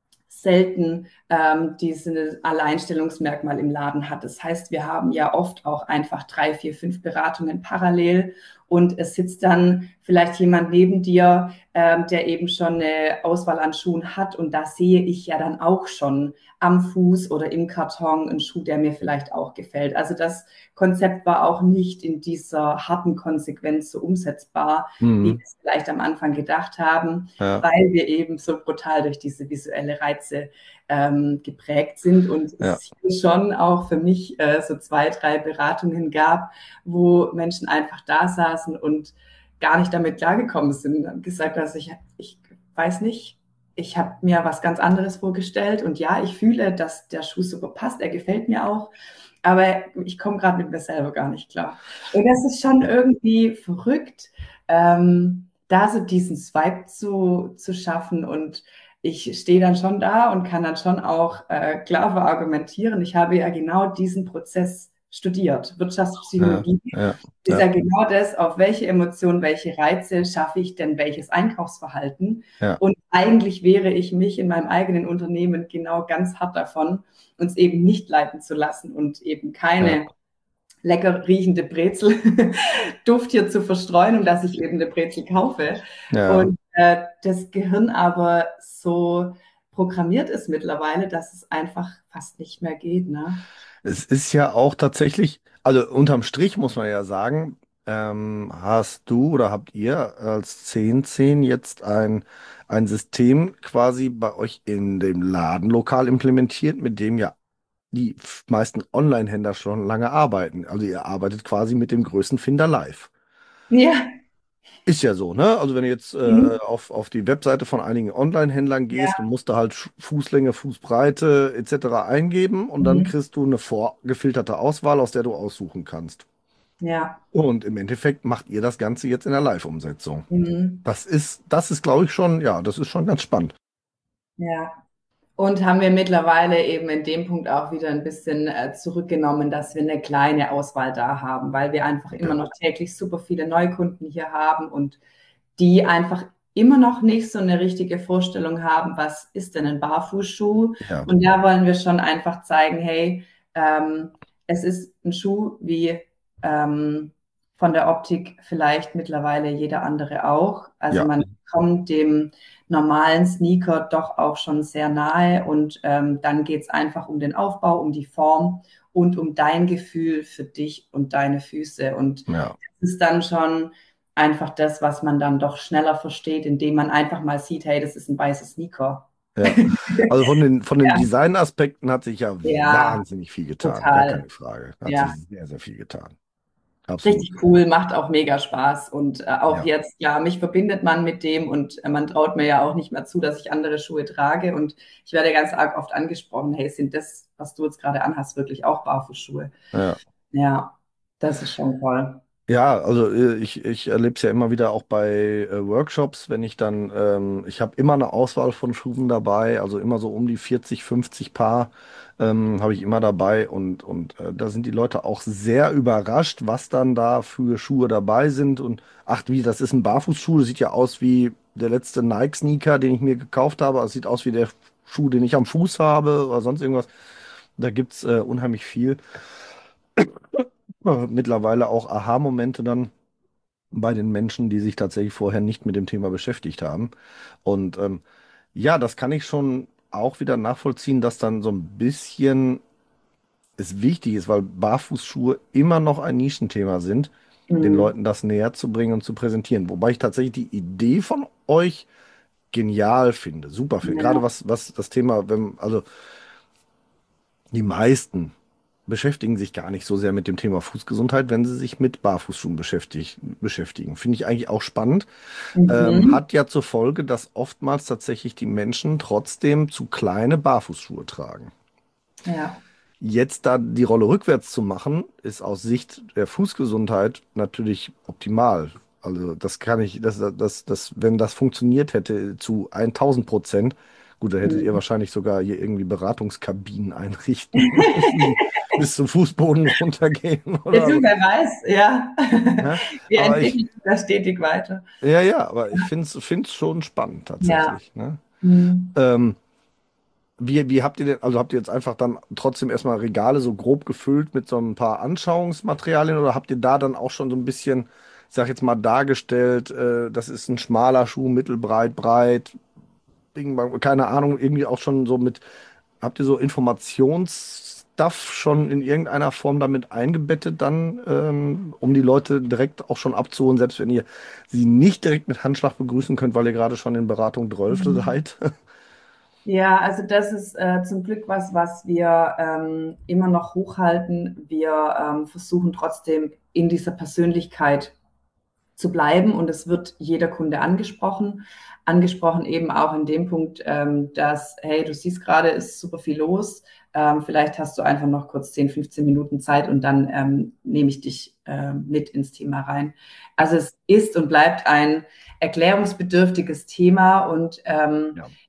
S3: selten ähm, dieses Alleinstellungsmerkmal im Laden hat. Das heißt, wir haben ja oft auch einfach drei, vier, fünf Beratungen parallel und es sitzt dann vielleicht jemand neben dir, ähm, der eben schon eine Auswahl an Schuhen hat und da sehe ich ja dann auch schon am Fuß oder im Karton einen Schuh, der mir vielleicht auch gefällt. Also das Konzept war auch nicht in dieser harten Konsequenz so umsetzbar, wie wir
S2: mhm.
S3: es vielleicht am Anfang gedacht haben,
S2: Ja,
S3: weil wir eben so brutal durch diese visuelle Reize ähm, geprägt sind und
S2: ja,
S3: es hier schon auch für mich äh, so zwei, drei Beratungen gab, wo Menschen einfach da saßen und gar nicht damit klargekommen sind und gesagt, dass ich, ich weiß nicht, ich habe mir was ganz anderes vorgestellt und ja, ich fühle, dass der Schuh super passt, er gefällt mir auch, aber ich komme gerade mit mir selber gar nicht klar. Und das ist schon irgendwie verrückt, ähm, da so diesen Swipe zu, zu schaffen und ich stehe dann schon da und kann dann schon auch äh, klar verargumentieren. Ich habe ja genau diesen Prozess studiert,
S2: Ja,
S3: Wirtschaftspsychologie,
S2: ja,
S3: ist
S2: ja,
S3: ja genau das, auf welche Emotionen, welche Reize schaffe ich denn welches Einkaufsverhalten.
S2: ja,
S3: Und eigentlich wehre ich mich in meinem eigenen Unternehmen genau ganz hart davon, uns eben nicht leiten zu lassen und eben
S2: ja,
S3: keine lecker riechende Brezel Duft hier zu verstreuen, um dass ich eben eine Brezel kaufe.
S2: ja.
S3: Und äh, das Gehirn aber so programmiert ist mittlerweile, dass es einfach fast nicht mehr geht, ne?
S2: Es ist ja auch tatsächlich, also unterm Strich muss man ja sagen, ähm, hast du oder habt ihr als zehn zehn jetzt ein, ein System quasi bei euch in dem Ladenlokal implementiert, mit dem ja die f- meisten Online-Händler schon lange arbeiten. Also ihr arbeitet quasi mit dem größten Finder live.
S3: Ja.
S2: Ist ja so, ne? Also wenn du jetzt äh,
S3: Mhm.
S2: auf, auf die Webseite von einigen Online-Händlern gehst, dann
S3: Ja.
S2: musst du halt Sch- Fußlänge, Fußbreite et cetera eingeben und dann
S3: Mhm.
S2: kriegst du eine vorgefilterte Auswahl, aus der du aussuchen kannst.
S3: Ja.
S2: Und im Endeffekt macht ihr das Ganze jetzt in der Live-Umsetzung.
S3: Mhm.
S2: Das ist, das ist, glaube ich, schon, ja, das ist schon ganz spannend.
S3: Ja. Und haben wir mittlerweile eben in dem Punkt auch wieder ein bisschen äh, zurückgenommen, dass wir eine kleine Auswahl da haben, weil wir einfach immer
S2: Ja,
S3: noch täglich super viele Neukunden hier haben und die einfach immer noch nicht so eine richtige Vorstellung haben, was ist denn ein Barfußschuh?
S2: ja,
S3: Und da wollen wir schon einfach zeigen, hey, ähm, es ist ein Schuh wie ähm, von der Optik vielleicht mittlerweile jeder andere auch. Also
S2: ja,
S3: man kommt dem normalen Sneaker doch auch schon sehr nahe und ähm, dann geht es einfach um den Aufbau, um die Form und um dein Gefühl für dich und deine Füße. Und
S2: ja,
S3: das ist dann schon einfach das, was man dann doch schneller versteht, indem man einfach mal sieht, hey, das ist ein weißer Sneaker.
S2: ja. Also von den, von den
S3: Ja,
S2: Designaspekten hat sich ja
S3: ja,
S2: wahnsinnig viel getan. Gar
S3: total.
S2: keine Frage. Hat sich
S3: Ja,
S2: sehr, sehr viel getan. Absolut.
S3: richtig cool, macht auch mega Spaß. Und äh, auch
S2: Ja.
S3: jetzt, ja, mich verbindet man mit dem und äh, man traut mir ja auch nicht mehr zu, dass ich andere Schuhe trage. Und ich werde ganz arg oft angesprochen, hey, sind das, was du jetzt gerade anhast, wirklich auch Barfußschuhe?
S2: Ja.
S3: Ja, das ist schon toll.
S2: Ja, also äh, ich, ich erlebe es ja immer wieder auch bei äh, Workshops, wenn ich dann, ähm, ich habe immer eine Auswahl von Schuhen dabei, also immer so um die vierzig, fünfzig Paar ähm, habe ich immer dabei und, und äh, da sind die Leute auch sehr überrascht, was dann da für Schuhe dabei sind und ach wie, das ist ein Barfußschuh, das sieht ja aus wie der letzte Nike-Sneaker, den ich mir gekauft habe, es sieht aus wie der Schuh, den ich am Fuß habe oder sonst irgendwas. Da gibt's äh, unheimlich viel. Äh, Mittlerweile auch Aha-Momente dann bei den Menschen, die sich tatsächlich vorher nicht mit dem Thema beschäftigt haben. Und ähm, ja, das kann ich schon auch wieder nachvollziehen, dass dann so ein bisschen es wichtig ist, weil Barfußschuhe immer noch ein Nischenthema sind, den
S3: Mhm.
S2: Leuten das näher zu bringen und zu präsentieren. Wobei ich tatsächlich die Idee von euch genial finde, super finde. Gerade
S3: Ja.
S2: was, was das Thema, wenn, also die meisten beschäftigen sich gar nicht so sehr mit dem Thema Fußgesundheit, wenn sie sich mit Barfußschuhen beschäftig beschäftigen. Finde ich eigentlich auch spannend. Ähm,
S3: Mhm.
S2: hat ja zur Folge, dass oftmals tatsächlich die Menschen trotzdem zu kleine Barfußschuhe tragen.
S3: Ja.
S2: Jetzt da die Rolle rückwärts zu machen, ist aus Sicht der Fußgesundheit natürlich optimal. Also das kann ich, das, das, das, wenn das funktioniert hätte zu tausend Prozent, gut, dann hättet ihr
S3: Mhm.
S2: wahrscheinlich sogar hier irgendwie Beratungskabinen einrichten müssen, die bis zum Fußboden runtergehen
S3: Ja,
S2: oder
S3: du,
S2: so.
S3: wer weiß, ja.
S2: Ne?
S3: Wir
S2: Aber ich,
S3: entwickeln uns da stetig weiter.
S2: ja, ja, aber ich finde es find's schon spannend
S3: Ja.
S2: tatsächlich. Ne?
S3: Mhm.
S2: Ähm, Wie, wie habt ihr denn, also habt ihr jetzt einfach dann trotzdem erstmal Regale so grob gefüllt mit so ein paar Anschauungsmaterialien oder habt ihr da dann auch schon so ein bisschen, ich sag jetzt mal, dargestellt, äh, das ist ein schmaler Schuh, mittelbreit, breit, Bing, bang, keine Ahnung, irgendwie auch schon so mit, habt ihr so Informationsstuff schon in irgendeiner Form damit eingebettet dann, ähm, um die Leute direkt auch schon abzuholen, selbst wenn ihr sie nicht direkt mit Handschlag begrüßen könnt, weil ihr gerade schon in Beratung zwölf
S3: Mhm.
S2: seid?
S3: Ja, also das ist äh, zum Glück was, was wir ähm, immer noch hochhalten. Wir ähm, versuchen trotzdem in dieser Persönlichkeit zu bleiben und es wird jeder Kunde angesprochen. Angesprochen eben auch in dem Punkt, ähm, dass, hey, du siehst gerade, ist super viel los. Ähm, vielleicht hast du einfach noch kurz zehn, fünfzehn Minuten Zeit und dann ähm, nehme ich dich ähm, mit ins Thema rein. Also es ist und bleibt ein erklärungsbedürftiges Thema und ähm,
S2: Ja.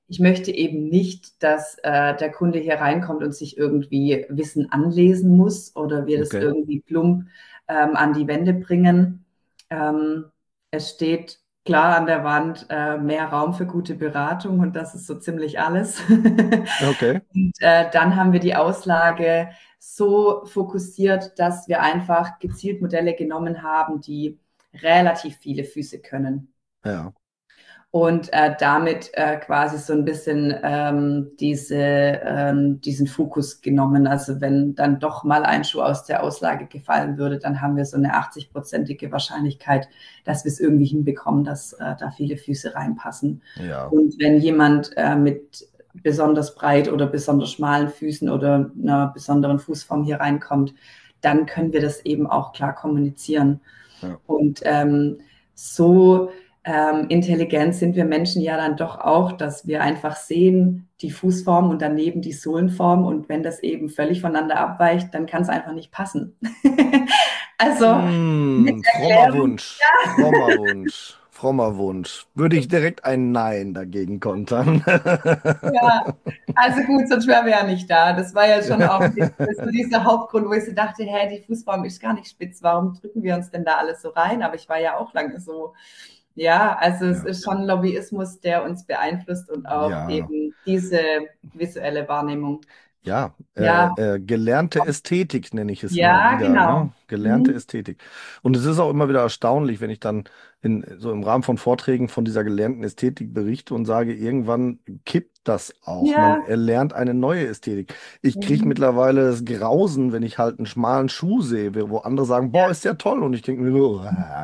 S3: ich möchte eben nicht, dass äh, der Kunde hier reinkommt und sich irgendwie Wissen anlesen muss oder wir das
S2: Okay.
S3: irgendwie plump ähm, an die Wände bringen. Ähm, es steht klar an der Wand, äh, mehr Raum für gute Beratung und das ist so ziemlich alles.
S2: Okay.
S3: Und äh, dann haben wir die Auslage so fokussiert, dass wir einfach gezielt Modelle genommen haben, die relativ viele Füße können
S2: Ja.
S3: und äh, damit äh, quasi so ein bisschen ähm, diese, ähm, diesen Fokus genommen. Also wenn dann doch mal ein Schuh aus der Auslage gefallen würde, dann haben wir so eine achtzig-prozentige Wahrscheinlichkeit, dass wir es irgendwie hinbekommen, dass äh, da viele Füße reinpassen.
S2: Ja.
S3: Und wenn jemand äh, mit besonders breit oder besonders schmalen Füßen oder einer besonderen Fußform hier reinkommt, dann können wir das eben auch klar kommunizieren.
S2: Ja.
S3: Und ähm, so ähm, intelligent sind wir Menschen ja dann doch auch, dass wir einfach sehen, die Fußform und daneben die Sohlenform. Und wenn das eben völlig voneinander abweicht, dann kann es einfach nicht passen. Also mit
S2: Hm, frommer
S3: Erklärung,
S2: Wunsch, frommer Wunsch, frommer Wunsch. Würde ich direkt ein Nein dagegen kontern.
S3: ja. Also gut, sonst wären wir ja nicht da. Das war ja schon auch so dieser Hauptgrund, wo ich so dachte, hä, die Fußform ist gar nicht spitz. Warum drücken wir uns denn da alles so rein? Aber ich war ja auch lange so. Ja, also es
S2: Ja.
S3: ist schon Lobbyismus, der uns beeinflusst und auch
S2: Ja,
S3: eben diese visuelle Wahrnehmung.
S2: ja, äh,
S3: Ja,
S2: äh, gelernte Ästhetik nenne ich es immer
S3: ja,
S2: wieder,
S3: genau.
S2: ne? Gelernte
S3: Mhm.
S2: Ästhetik. Und es ist auch immer wieder erstaunlich, wenn ich dann in, so im Rahmen von Vorträgen von dieser gelernten Ästhetik berichte und sage, irgendwann kippt das auch. Man
S3: Ja.
S2: erlernt eine neue Ästhetik. Ich kriege
S3: Mhm.
S2: mittlerweile das Grausen, wenn ich halt einen schmalen Schuh sehe, wo andere sagen, boah, ist der toll. Und ich denke mir so,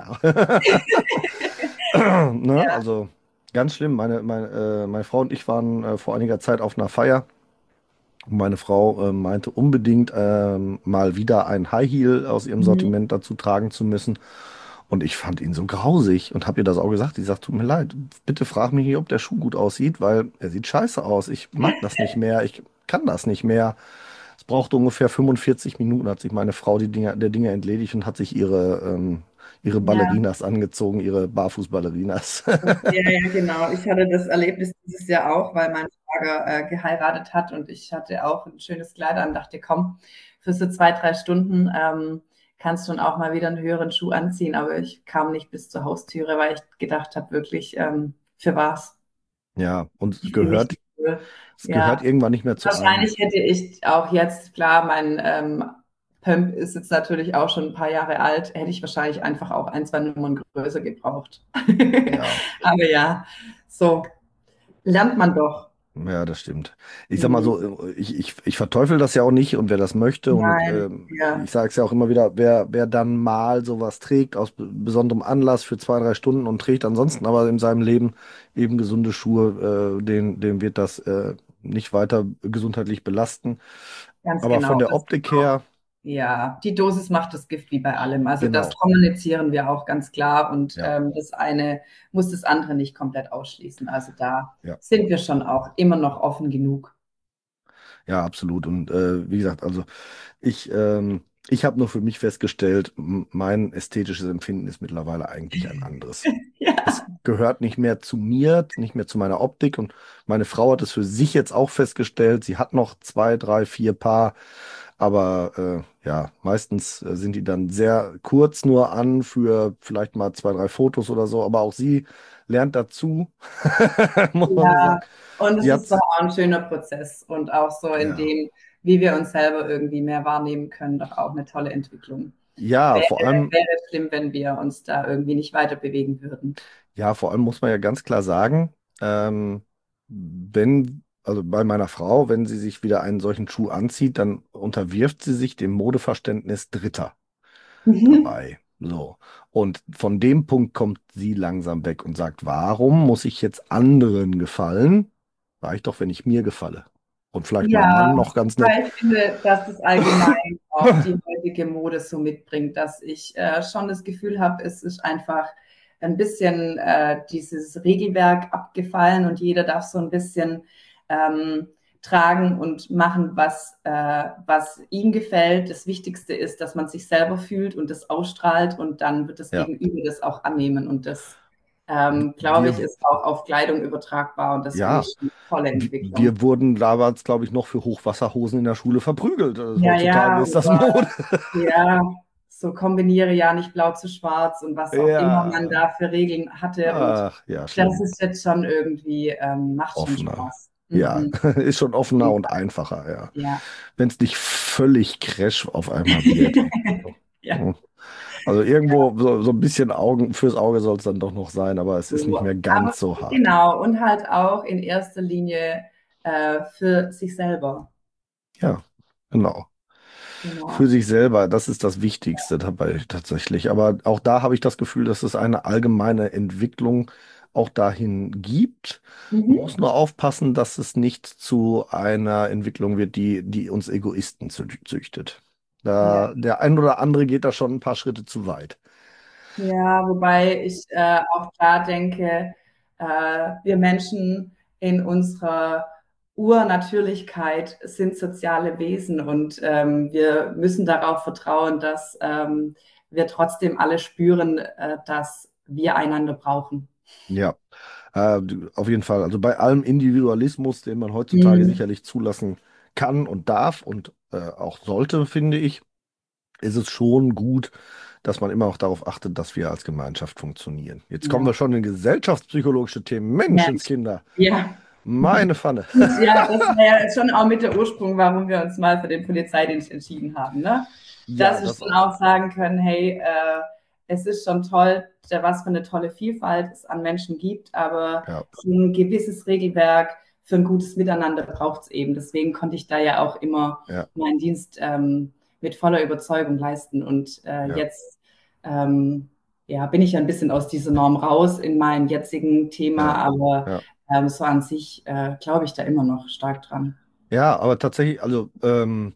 S2: ne? Also ganz schlimm. Meine, meine, äh, meine Frau und ich waren äh, vor einiger Zeit auf einer Feier. Und meine Frau äh, meinte unbedingt ähm, mal wieder ein High Heel aus ihrem
S3: Mhm.
S2: Sortiment dazu tragen zu müssen. Und ich fand ihn so grausig und habe ihr das auch gesagt. Die sagt, tut mir leid, bitte frag mich nicht, ob der Schuh gut aussieht, weil er sieht scheiße aus. Ich mag das nicht mehr, ich kann das nicht mehr. Es brauchte ungefähr fünfundvierzig Minuten, hat sich meine Frau die Dinger, der Dinge entledigt und hat sich ihre, ähm, ihre
S3: Ja.
S2: Ballerinas angezogen, ihre Barfußballerinas.
S3: Ja, ja, genau. Ich hatte das Erlebnis dieses Jahr auch, weil mein Schwager äh, geheiratet hat und ich hatte auch ein schönes Kleid an, dachte, komm, für so zwei, drei Stunden ähm, kannst du dann auch mal wieder einen höheren Schuh anziehen. Aber ich kam nicht bis zur Haustüre, weil ich gedacht habe, wirklich, ähm, für was?
S2: Ja, und es
S3: Ich fühle mich
S2: gehört,
S3: nicht wohl.
S2: es
S3: Ja,
S2: gehört irgendwann nicht mehr zu einem.
S3: wahrscheinlich hätte ich auch jetzt, klar, mein ähm, Pump ist jetzt natürlich auch schon ein paar Jahre alt, hätte ich wahrscheinlich einfach auch ein, zwei Nummern größer gebraucht.
S2: Ja.
S3: Aber ja, so lernt man doch.
S2: Ja, das stimmt. Ich sag mal
S3: Mhm.
S2: so, ich, ich, ich verteufel das ja auch nicht und wer das möchte und
S3: Nein,
S2: ähm,
S3: ja,
S2: ich sage es ja auch immer wieder, wer, wer dann mal sowas trägt aus be- besonderem Anlass für zwei, drei Stunden und trägt ansonsten aber in seinem Leben eben gesunde Schuhe, äh, den, dem wird das äh, nicht weiter gesundheitlich belasten.
S3: ganz
S2: Aber von
S3: genau.
S2: der
S3: Das,
S2: Optik her,
S3: ja, die Dosis macht das Gift wie bei allem. Also das
S2: genau,
S3: kommunizieren wir auch ganz klar und
S2: ja,
S3: ähm, das eine muss das andere nicht komplett ausschließen. Also da
S2: ja.
S3: sind wir schon auch immer noch offen genug.
S2: Ja, absolut. Und äh, wie gesagt, also ich, ähm, ich habe nur für mich festgestellt, m- mein ästhetisches Empfinden ist mittlerweile eigentlich ein anderes. Es
S3: Ja,
S2: gehört nicht mehr zu mir, nicht mehr zu meiner Optik. Und meine Frau hat es für sich jetzt auch festgestellt. Sie hat noch zwei, drei, vier Paar, aber äh, ja, meistens äh, sind die dann sehr kurz nur an für vielleicht mal zwei, drei Fotos oder so. Aber auch sie lernt dazu, muss man so sagen.
S3: ja. Und es
S2: Sie
S3: ist doch
S2: hat,
S3: auch ein schöner Prozess und auch so in
S2: ja,
S3: dem, wie wir uns selber irgendwie mehr wahrnehmen können, doch auch eine tolle Entwicklung.
S2: ja,
S3: Wäre,
S2: vor allem.
S3: wäre schlimm, wenn wir uns da irgendwie nicht weiter bewegen würden.
S2: Ja, vor allem muss man ja ganz klar sagen, ähm, wenn, also bei meiner Frau, wenn sie sich wieder einen solchen Schuh anzieht, dann unterwirft sie sich dem Modeverständnis Dritter
S3: Mhm.
S2: dabei. So. Und von dem Punkt kommt sie langsam weg und sagt, warum muss ich jetzt anderen gefallen? Reicht doch, wenn ich mir gefalle. Und vielleicht meinem
S3: Ja,
S2: Mann noch ganz nett.
S3: weil ich finde, dass es allgemein auch die heutige Mode so mitbringt, dass ich äh, schon das Gefühl habe, es ist einfach ein bisschen äh, dieses Regelwerk abgefallen und jeder darf so ein bisschen ähm, tragen und machen, was, äh, was ihm gefällt. Das Wichtigste ist, dass man sich selber fühlt und das ausstrahlt und dann wird das
S2: Ja,
S3: Gegenüber das auch annehmen und das ähm, glaube ich,
S2: Wir,
S3: ist auch auf Kleidung übertragbar und das finde
S2: ja,
S3: ich schon eine tolle
S2: wir
S3: Entwicklung.
S2: wir wurden damals, glaube ich, noch für Hochwasserhosen in der Schule verprügelt. Also
S3: Ja,
S2: heutzutage
S3: ja,
S2: ist das
S3: oder
S2: Mode.
S3: ja, so kombiniere ja nicht blau zu schwarz und was auch immer man
S2: Ja,
S3: da für Regeln hatte. Und
S2: ach, ja,
S3: das
S2: schlimm.
S3: ist jetzt schon irgendwie, ähm, macht schon
S2: Offener.
S3: Spaß.
S2: Ja,
S3: Mhm.
S2: ist schon
S3: Auf
S2: offener
S3: jeden
S2: und
S3: Fall.
S2: einfacher, ja.
S3: Ja.
S2: Wenn es nicht völlig crash auf einmal wird.
S3: Ja.
S2: Also irgendwo so, so ein bisschen Augen fürs Auge soll es dann doch noch sein, aber es ist nicht
S3: So.
S2: mehr
S3: Aber
S2: ganz so hart.
S3: genau, und halt auch in erster Linie äh, für sich selber.
S2: Ja, genau. Für
S3: Genau.
S2: sich selber, das ist das Wichtigste dabei tatsächlich. Aber auch da habe ich das Gefühl, dass es eine allgemeine Entwicklung auch dahin gibt. Man muss
S3: Mhm.
S2: nur aufpassen, dass es nicht zu einer Entwicklung wird, die, die uns Egoisten zü- züchtet.
S3: Ja.
S2: Da, der ein oder andere geht da schon ein paar Schritte zu weit.
S3: Ja, wobei ich äh, auch da denke, äh, wir Menschen in unserer Urnatürlichkeit sind soziale Wesen und ähm, wir müssen darauf vertrauen, dass ähm, wir trotzdem alle spüren, äh, dass wir einander brauchen.
S2: Ja, äh, auf jeden Fall. Also bei allem Individualismus, den man heutzutage
S3: Mhm.
S2: sicherlich zulassen kann und darf und äh, auch sollte, finde ich, ist es schon gut, dass man immer auch darauf achtet, dass wir als Gemeinschaft funktionieren. Jetzt kommen wir
S3: Ja,
S2: schon in gesellschaftspsychologische Themen.
S3: Mensch.
S2: Menschenskinder,
S3: Ja.
S2: meine Pfanne.
S3: Und ja, das war ja schon auch mit der Ursprung, warum wir uns mal für den Polizeidienst entschieden haben, ne?
S2: Ja,
S3: Dass wir
S2: das
S3: schon
S2: auch.
S3: auch sagen können, hey, äh, es ist schon toll, der- was für eine tolle Vielfalt es an Menschen gibt, aber
S2: Ja,
S3: so ein gewisses Regelwerk für ein gutes Miteinander braucht es eben. Deswegen konnte ich da ja auch immer
S2: ja,
S3: meinen Dienst ähm, mit voller Überzeugung leisten. Und äh,
S2: ja,
S3: jetzt ähm, ja, bin ich ja ein bisschen aus dieser Norm raus in meinem jetzigen Thema,
S2: ja,
S3: aber
S2: ja.
S3: ähm, so an sich äh, glaube ich da immer noch stark dran.
S2: Ja, aber tatsächlich, also ähm,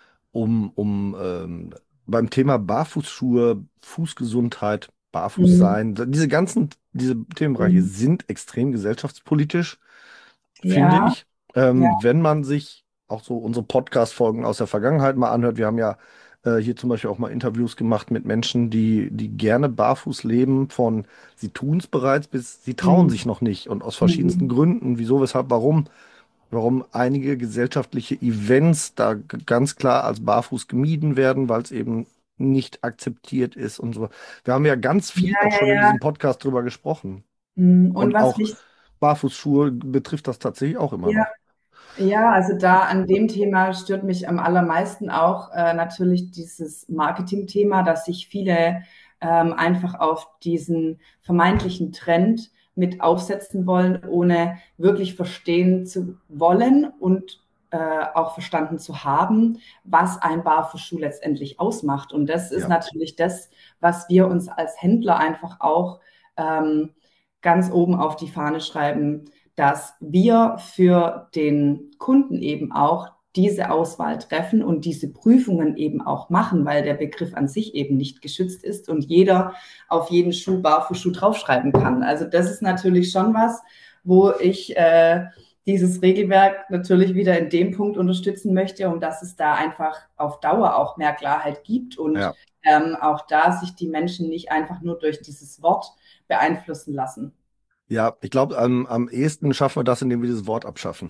S2: um, um ähm, beim Thema Barfußschuhe, Fußgesundheit,
S3: Mhm.
S2: Barfußsein, diese ganzen, diese Themenbereiche
S3: Mhm.
S2: sind extrem gesellschaftspolitisch, finde
S3: Ja,
S2: ich.
S3: ja.
S2: Ähm, wenn man sich auch so unsere Podcast-Folgen aus der Vergangenheit mal anhört, wir haben ja äh, hier zum Beispiel auch mal Interviews gemacht mit Menschen, die, die gerne barfuß leben, von sie tun es bereits bis sie trauen sich
S3: Mhm.
S2: noch nicht und aus verschiedensten
S3: Mhm.
S2: Gründen, wieso, weshalb, warum. Warum einige gesellschaftliche Events da g- ganz klar als barfuß gemieden werden, weil es eben nicht akzeptiert ist und so. Wir haben ja ganz viel
S3: Ja,
S2: auch
S3: ja,
S2: schon in
S3: ja.
S2: diesem Podcast drüber gesprochen.
S3: Mhm. Und
S2: Und
S3: was
S2: auch
S3: mich,
S2: Barfußschuhe betrifft das tatsächlich auch immer
S3: ja,
S2: noch.
S3: ja, also da an dem Thema stört mich am allermeisten auch äh, natürlich dieses Marketing-Thema, dass sich viele ähm, einfach auf diesen vermeintlichen Trend mit aufsetzen wollen, ohne wirklich verstehen zu wollen und äh, auch verstanden zu haben, was ein Barfußschuh letztendlich ausmacht. Und das ist
S2: Ja,
S3: natürlich das, was wir uns als Händler einfach auch ähm, ganz oben auf die Fahne schreiben, dass wir für den Kunden eben auch diese Auswahl treffen und diese Prüfungen eben auch machen, weil der Begriff an sich eben nicht geschützt ist und jeder auf jeden Schuh Barfußschuh draufschreiben kann. Also das ist natürlich schon was, wo ich äh, dieses Regelwerk natürlich wieder in dem Punkt unterstützen möchte, um dass es da einfach auf Dauer auch mehr Klarheit gibt und
S2: ja.
S3: ähm, auch da sich die Menschen nicht einfach nur durch dieses Wort beeinflussen lassen.
S2: Ja, ich glaube, am, am ehesten schaffen wir das, indem wir dieses Wort abschaffen.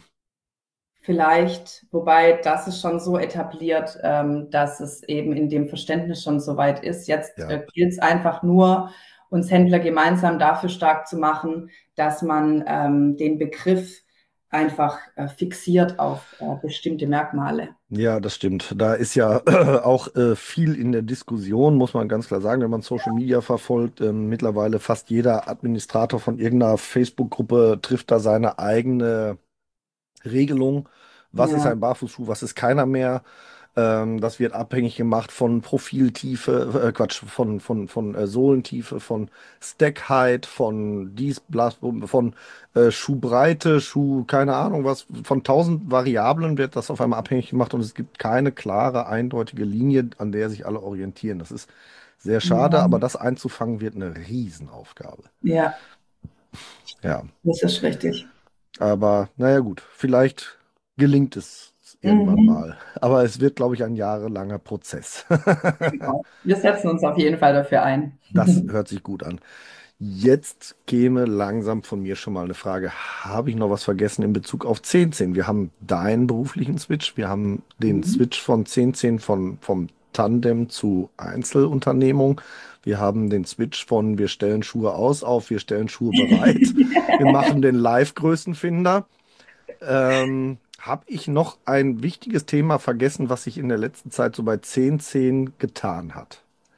S3: Vielleicht, wobei das ist schon so etabliert, ähm, dass es eben in dem Verständnis schon so weit ist. Jetzt
S2: Ja.
S3: äh, gilt es einfach nur, uns Händler gemeinsam dafür stark zu machen, dass man ähm, den Begriff einfach äh, fixiert auf äh, bestimmte Merkmale.
S2: Ja, das stimmt. Da ist ja auch äh, viel in der Diskussion, muss man ganz klar sagen, wenn man Social Media verfolgt. Ähm, mittlerweile fast jeder Administrator von irgendeiner Facebook-Gruppe trifft da seine eigene Regelung. Was ist
S3: Ja,
S2: ein Barfußschuh, was ist keiner mehr? Ähm, das wird abhängig gemacht von Profiltiefe, äh, Quatsch, von, von, von äh, Sohlentiefe, von Stack-Height, von dies, blas, bum, von äh, Schuhbreite, Schuh, keine Ahnung was. Von tausend Variablen wird das auf einmal abhängig gemacht und es gibt keine klare, eindeutige Linie, an der sich alle orientieren. Das ist sehr schade, aber
S3: ja,
S2: das einzufangen wird eine Riesenaufgabe.
S3: ja,
S2: Ja.
S3: das ist richtig.
S2: Aber naja gut, vielleicht gelingt es irgendwann
S3: Mhm.
S2: mal. Aber es wird, glaube ich, ein jahrelanger Prozess.
S3: Genau. Wir setzen uns auf jeden Fall dafür ein.
S2: Das hört sich gut an. Jetzt käme langsam von mir schon mal eine Frage. Habe ich noch was vergessen in Bezug auf zehn zehn? Wir haben deinen beruflichen Switch, wir haben den
S3: Mhm.
S2: Switch von zehn zehn von, vom Tandem zu Einzelunternehmung. Wir haben den Switch von wir stellen Schuhe aus auf, wir stellen Schuhe bereit. Wir machen den Live-Größenfinder. Ähm, habe ich noch ein wichtiges Thema vergessen, was sich in der letzten Zeit so bei zehn zehn getan hat?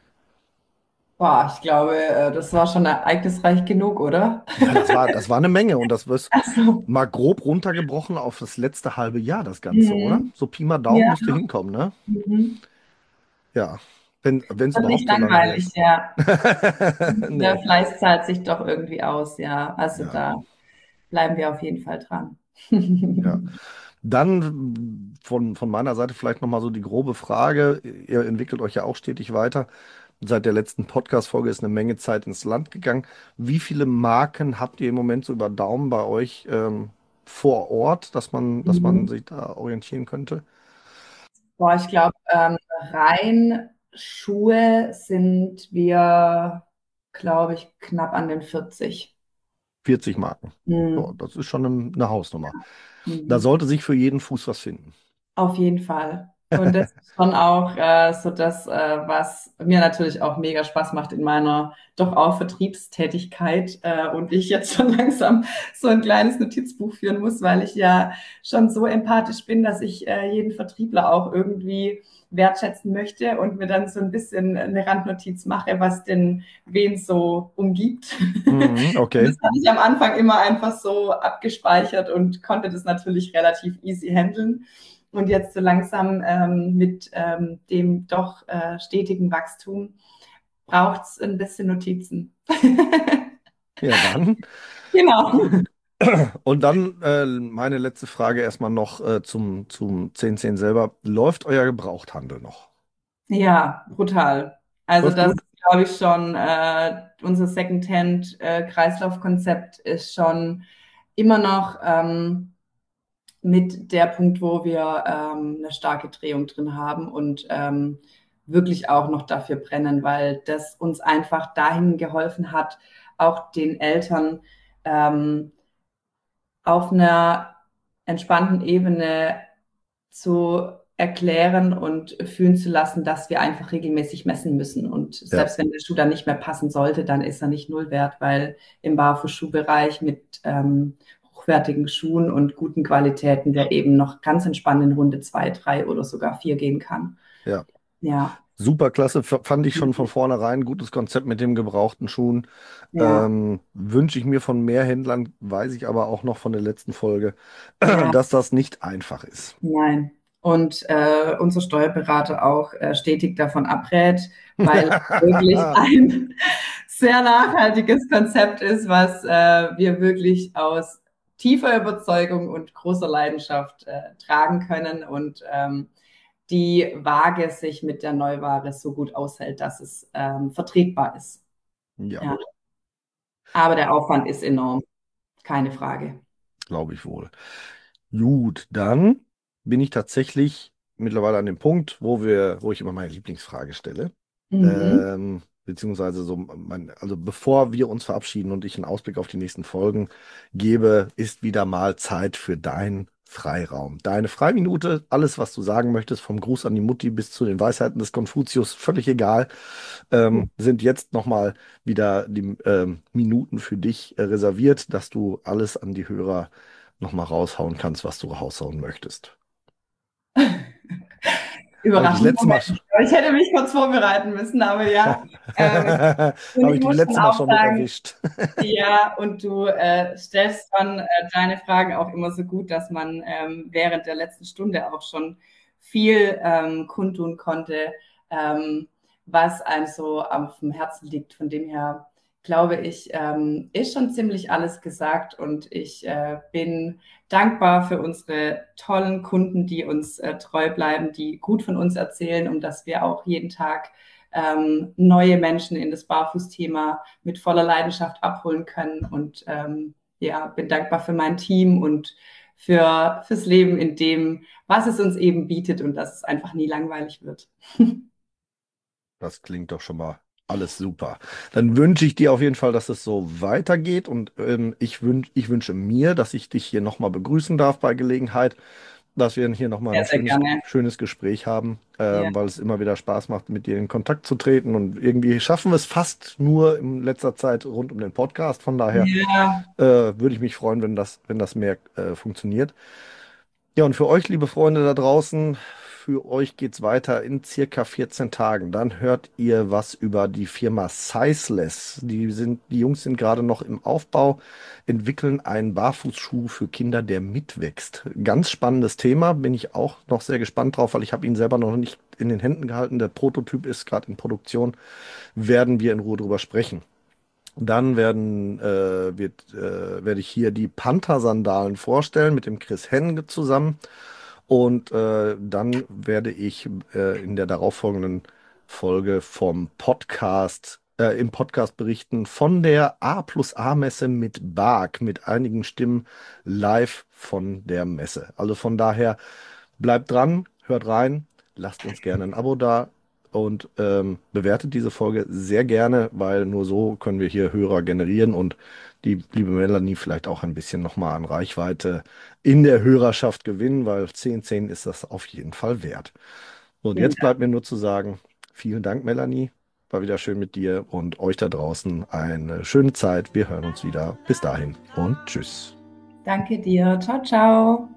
S3: Boah, ich glaube, äh, das war schon ereignisreich genug, oder?
S2: Ja, das war, das war eine Menge und das wird
S3: Ach so.
S2: mal grob runtergebrochen auf das letzte halbe Jahr, das Ganze, oder?
S3: Mhm.
S2: So Pi mal Daumen
S3: Ja.
S2: müsste hinkommen, ne?
S3: Mhm.
S2: Ja, wenn wenn es
S3: Wird nicht
S2: überhaupt so lange her
S3: langweilig,
S2: ist.
S3: ja. Der
S2: Nee,
S3: Fleiß zahlt sich doch irgendwie aus, ja. Also
S2: ja,
S3: da bleiben wir auf jeden Fall dran.
S2: ja. Dann von, von meiner Seite vielleicht nochmal so die grobe Frage. Ihr entwickelt euch ja auch stetig weiter. Seit der letzten Podcast-Folge ist eine Menge Zeit ins Land gegangen. Wie viele Marken habt ihr im Moment so über Daumen bei euch ähm, vor Ort, dass man, dass man
S3: Mhm.
S2: sich da orientieren könnte?
S3: Boah, ich glaube, ähm, rein Schuhe sind wir, glaube ich, knapp an den vierzig.
S2: vierzig Marken. Ja,
S3: Mhm.
S2: das ist schon eine, eine Hausnummer. Da
S3: Mhm.
S2: sollte sich für jeden Fuß was finden.
S3: Auf jeden Fall. Und das ist schon auch äh, so das, äh, was mir natürlich auch mega Spaß macht in meiner doch auch Vertriebstätigkeit äh, und ich jetzt schon langsam so ein kleines Notizbuch führen muss, weil ich ja schon so empathisch bin, dass ich äh, jeden Vertriebler auch irgendwie wertschätzen möchte und mir dann so ein bisschen eine Randnotiz mache, was denn wen so umgibt.
S2: Mhm,
S3: Und
S2: okay.
S3: das habe ich am Anfang immer einfach so abgespeichert und konnte das natürlich relativ easy handeln. Und jetzt so langsam ähm, mit ähm, dem doch äh, stetigen Wachstum braucht es ein bisschen Notizen.
S2: Ja, dann.
S3: Genau.
S2: Gut. Und dann äh, meine letzte Frage erstmal noch äh, zum, zum zehn zehn selber. Läuft euer Gebrauchthandel noch?
S3: Ja, brutal. Also
S2: Läuft
S3: das
S2: gut?
S3: ist, glaube ich, schon äh, unser Secondhand-Kreislaufkonzept ist schon immer noch ähm, mit der Punkt, wo wir ähm, eine starke Drehung drin haben und ähm, wirklich auch noch dafür brennen, weil das uns einfach dahin geholfen hat, auch den Eltern ähm, auf einer entspannten Ebene zu erklären und fühlen zu lassen, dass wir einfach regelmäßig messen müssen. Und
S2: Ja,
S3: selbst wenn der Schuh dann nicht mehr passen sollte, dann ist er nicht null wert, weil im Barfußschuhbereich mit ähm, hochwertigen Schuhen und guten Qualitäten der eben noch ganz entspannt in Runde zwei, drei oder sogar vier gehen kann.
S2: ja.
S3: Ja,
S2: Super klasse. F- Fand ich schon von vornherein. Gutes Konzept mit dem gebrauchten Schuhen.
S3: ja,
S2: Ähm, wünsche ich mir von mehr Händlern, weiß ich aber auch noch von der letzten Folge,
S3: ja,
S2: dass das nicht einfach ist.
S3: nein. Und äh, unser Steuerberater auch äh, stetig davon abrät, weil es wirklich ein sehr nachhaltiges Konzept ist, was äh, wir wirklich aus tiefer Überzeugung und großer Leidenschaft äh, tragen können und ähm, die Waage sich mit der Neuware so gut aushält, dass es ähm, vertretbar ist.
S2: Ja,
S3: Ja. Aber der Aufwand ist enorm, keine Frage.
S2: glaube ich wohl. Gut, dann bin ich tatsächlich mittlerweile an dem Punkt, wo wir, wo ich immer meine Lieblingsfrage stelle.
S3: Mhm.
S2: Ähm, beziehungsweise so mein, also bevor wir uns verabschieden und ich einen Ausblick auf die nächsten Folgen gebe, ist wieder mal Zeit für deinen Freiraum. Deine Freiminute, alles, was du sagen möchtest, vom Gruß an die Mutti bis zu den Weisheiten des Konfuzius, völlig egal, ähm, sind jetzt nochmal wieder die ähm, Minuten für dich äh, reserviert, dass du alles an die Hörer nochmal raushauen kannst, was du raushauen möchtest. Habe ich dich
S3: Überraschend
S2: letztes Mal,
S3: Moment. Ich hätte mich kurz vorbereiten müssen, aber ja. Ähm, und
S2: habe
S3: ich
S2: ich dich
S3: muss schon
S2: letztes Mal
S3: auch
S2: schon mit
S3: sagen,
S2: erwischt.
S3: ja, und du äh, stellst dann äh, deine Fragen auch immer so gut, dass man ähm, während der letzten Stunde auch schon viel ähm, kundtun konnte, ähm, was einem so auf dem Herzen liegt. Von dem her glaube ich, ähm, ist schon ziemlich alles gesagt und ich äh, bin dankbar für unsere tollen Kunden, die uns äh, treu bleiben, die gut von uns erzählen, um dass wir auch jeden Tag ähm, neue Menschen in das Barfußthema mit voller Leidenschaft abholen können. Und ähm, ja, bin dankbar für mein Team und für, fürs Leben in dem, was es uns eben bietet und dass es einfach nie langweilig wird.
S2: Das klingt doch schon mal Alles super. Dann wünsche ich dir auf jeden Fall, dass es so weitergeht und ähm, ich, wünsch, ich wünsche mir, dass ich dich hier nochmal begrüßen darf bei Gelegenheit, dass wir hier nochmal
S3: Sehr,
S2: ein
S3: sehr
S2: schönes,
S3: gerne.
S2: schönes Gespräch haben,
S3: Ja.
S2: ähm, weil es immer wieder Spaß macht, mit dir in Kontakt zu treten und irgendwie schaffen wir es fast nur in letzter Zeit rund um den Podcast. Von daher
S3: Ja,
S2: äh, würde ich mich freuen, wenn das, wenn das mehr äh, funktioniert. Ja, und für euch, liebe Freunde da draußen, für euch geht's weiter in circa vierzehn Tagen. Dann hört ihr was über die Firma Sizeless. Die sind, die Jungs sind gerade noch im Aufbau, entwickeln einen Barfußschuh für Kinder, der mitwächst. Ganz spannendes Thema, bin ich auch noch sehr gespannt drauf, weil ich habe ihn selber noch nicht in den Händen gehalten. Der Prototyp ist gerade in Produktion. Werden wir in Ruhe drüber sprechen. Dann werden, äh, wird, äh, werde ich hier die Panther-Sandalen vorstellen mit dem Chris Henge zusammen. Und äh, dann werde ich äh, in der darauffolgenden Folge vom Podcast, äh, im Podcast berichten von der A plus A Messe mit Bark, mit einigen Stimmen live von der Messe. Also von daher bleibt dran, hört rein, lasst uns gerne ein Abo da und ähm, bewertet diese Folge sehr gerne, weil nur so können wir hier Hörer generieren und die liebe Melanie vielleicht auch ein bisschen nochmal an Reichweite in der Hörerschaft gewinnen, weil zehn zehn ist das auf jeden Fall wert. Und
S3: vielen
S2: jetzt
S3: Dank.
S2: bleibt mir nur zu sagen, vielen Dank, Melanie. War wieder schön mit dir und euch da draußen eine schöne Zeit. Wir hören uns wieder. Bis dahin und tschüss.
S3: Danke dir. Ciao, ciao.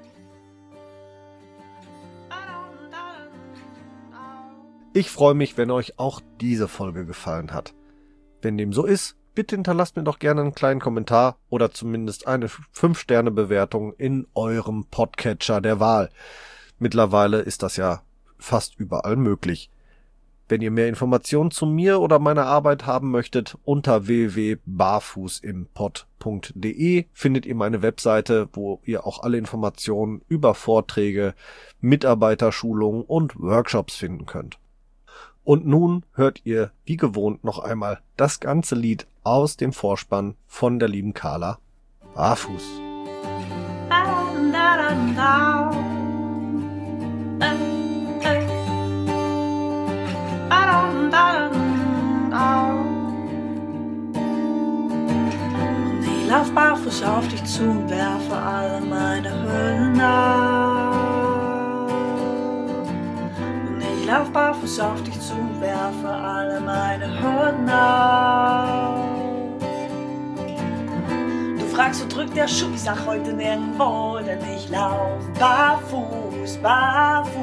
S2: Ich freue mich, wenn euch auch diese Folge gefallen hat. Wenn dem so ist, bitte hinterlasst mir doch gerne einen kleinen Kommentar oder zumindest eine fünf Sterne Bewertung in eurem Podcatcher der Wahl. Mittlerweile ist das ja fast überall möglich. Wenn ihr mehr Informationen zu mir oder meiner Arbeit haben möchtet, unter w w w punkt barfußimpod punkt de findet ihr meine Webseite, wo ihr auch alle Informationen über Vorträge, Mitarbeiterschulungen und Workshops finden könnt. Und nun hört ihr wie gewohnt noch einmal das ganze Lied aus dem Vorspann von der lieben Carla. Barfuß.
S1: Ich lauf barfuß auf dich zu und werfe alle meine Hüllen ab. Und ich lauf barfuß auf dich zu und werfe alle meine Hürden ab. Du fragst, wo drückt der Schuh? Ich sag heute nirgendwo, denn ich lauf barfuß, barfuß.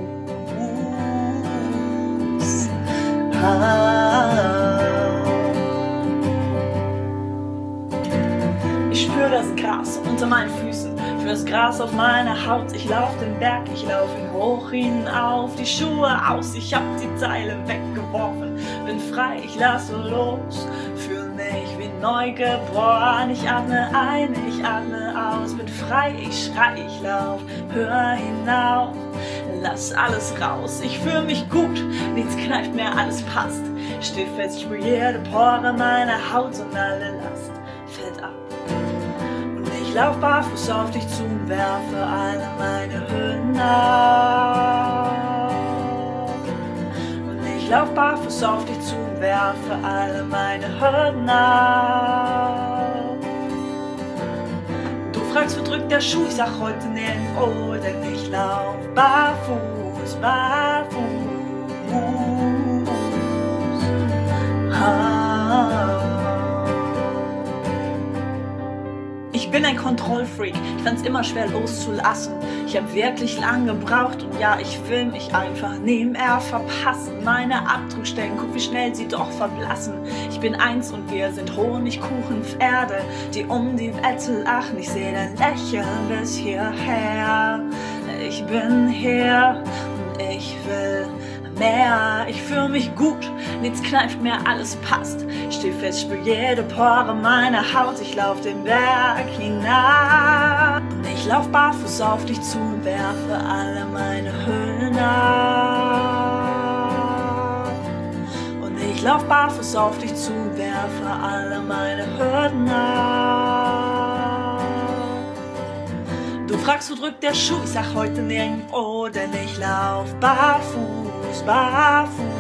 S1: Ah. Ich spür das Gras unter meinen Füßen, für das Gras auf meiner Haut. Ich lauf den Berg, ich lauf ihn hoch hinauf, die Schuhe aus, ich hab die Zeile weggeworfen. Bin frei, ich lasse los, fühl mich wie neu geboren. Ich atme ein, ich atme aus, bin frei, ich schrei, ich lauf, hör hinauf. Lass alles raus, ich fühl mich gut, nichts kneift mehr, alles passt. Steh fest, ich spür jede Pore meiner Haut und alle Last fällt ab. Und ich lauf barfuß auf dich zu und werfe alle meine Hüllen ab. Und ich lauf barfuß auf dich zu und werfe alle meine Hürden ab. Du fragst, wo drückt der Schuh? Ich sag heute nirgendwo, denn ich lauf barfuß, barfuß. Ah. Ich bin ein Kontrollfreak, ich fand's immer schwer loszulassen. Ich hab wirklich lang gebraucht und ja, ich will mich einfach nie mehr verpassen. Meine Abdruckstellen, guck wie schnell sie doch verblassen. Ich bin eins und wir sind Honigkuchenpferde, die um die Welt lachen. Ich seh dein Lächeln bis hierher. Ich bin hier und ich will mehr. Ich fühl mich gut, nichts kneift mehr, alles passt. Steh fest, spür jede Pore meiner Haut. Ich lauf den Berg hinab. Und ich lauf barfuß auf dich zu und werfe alle meine Hüllen ab. Und ich lauf barfuß auf dich zu und werfe alle meine Hürden ab. Du fragst, wo drückt der Schuh? Ich sag heute nirgendwo, denn ich lauf barfuß, barfuß.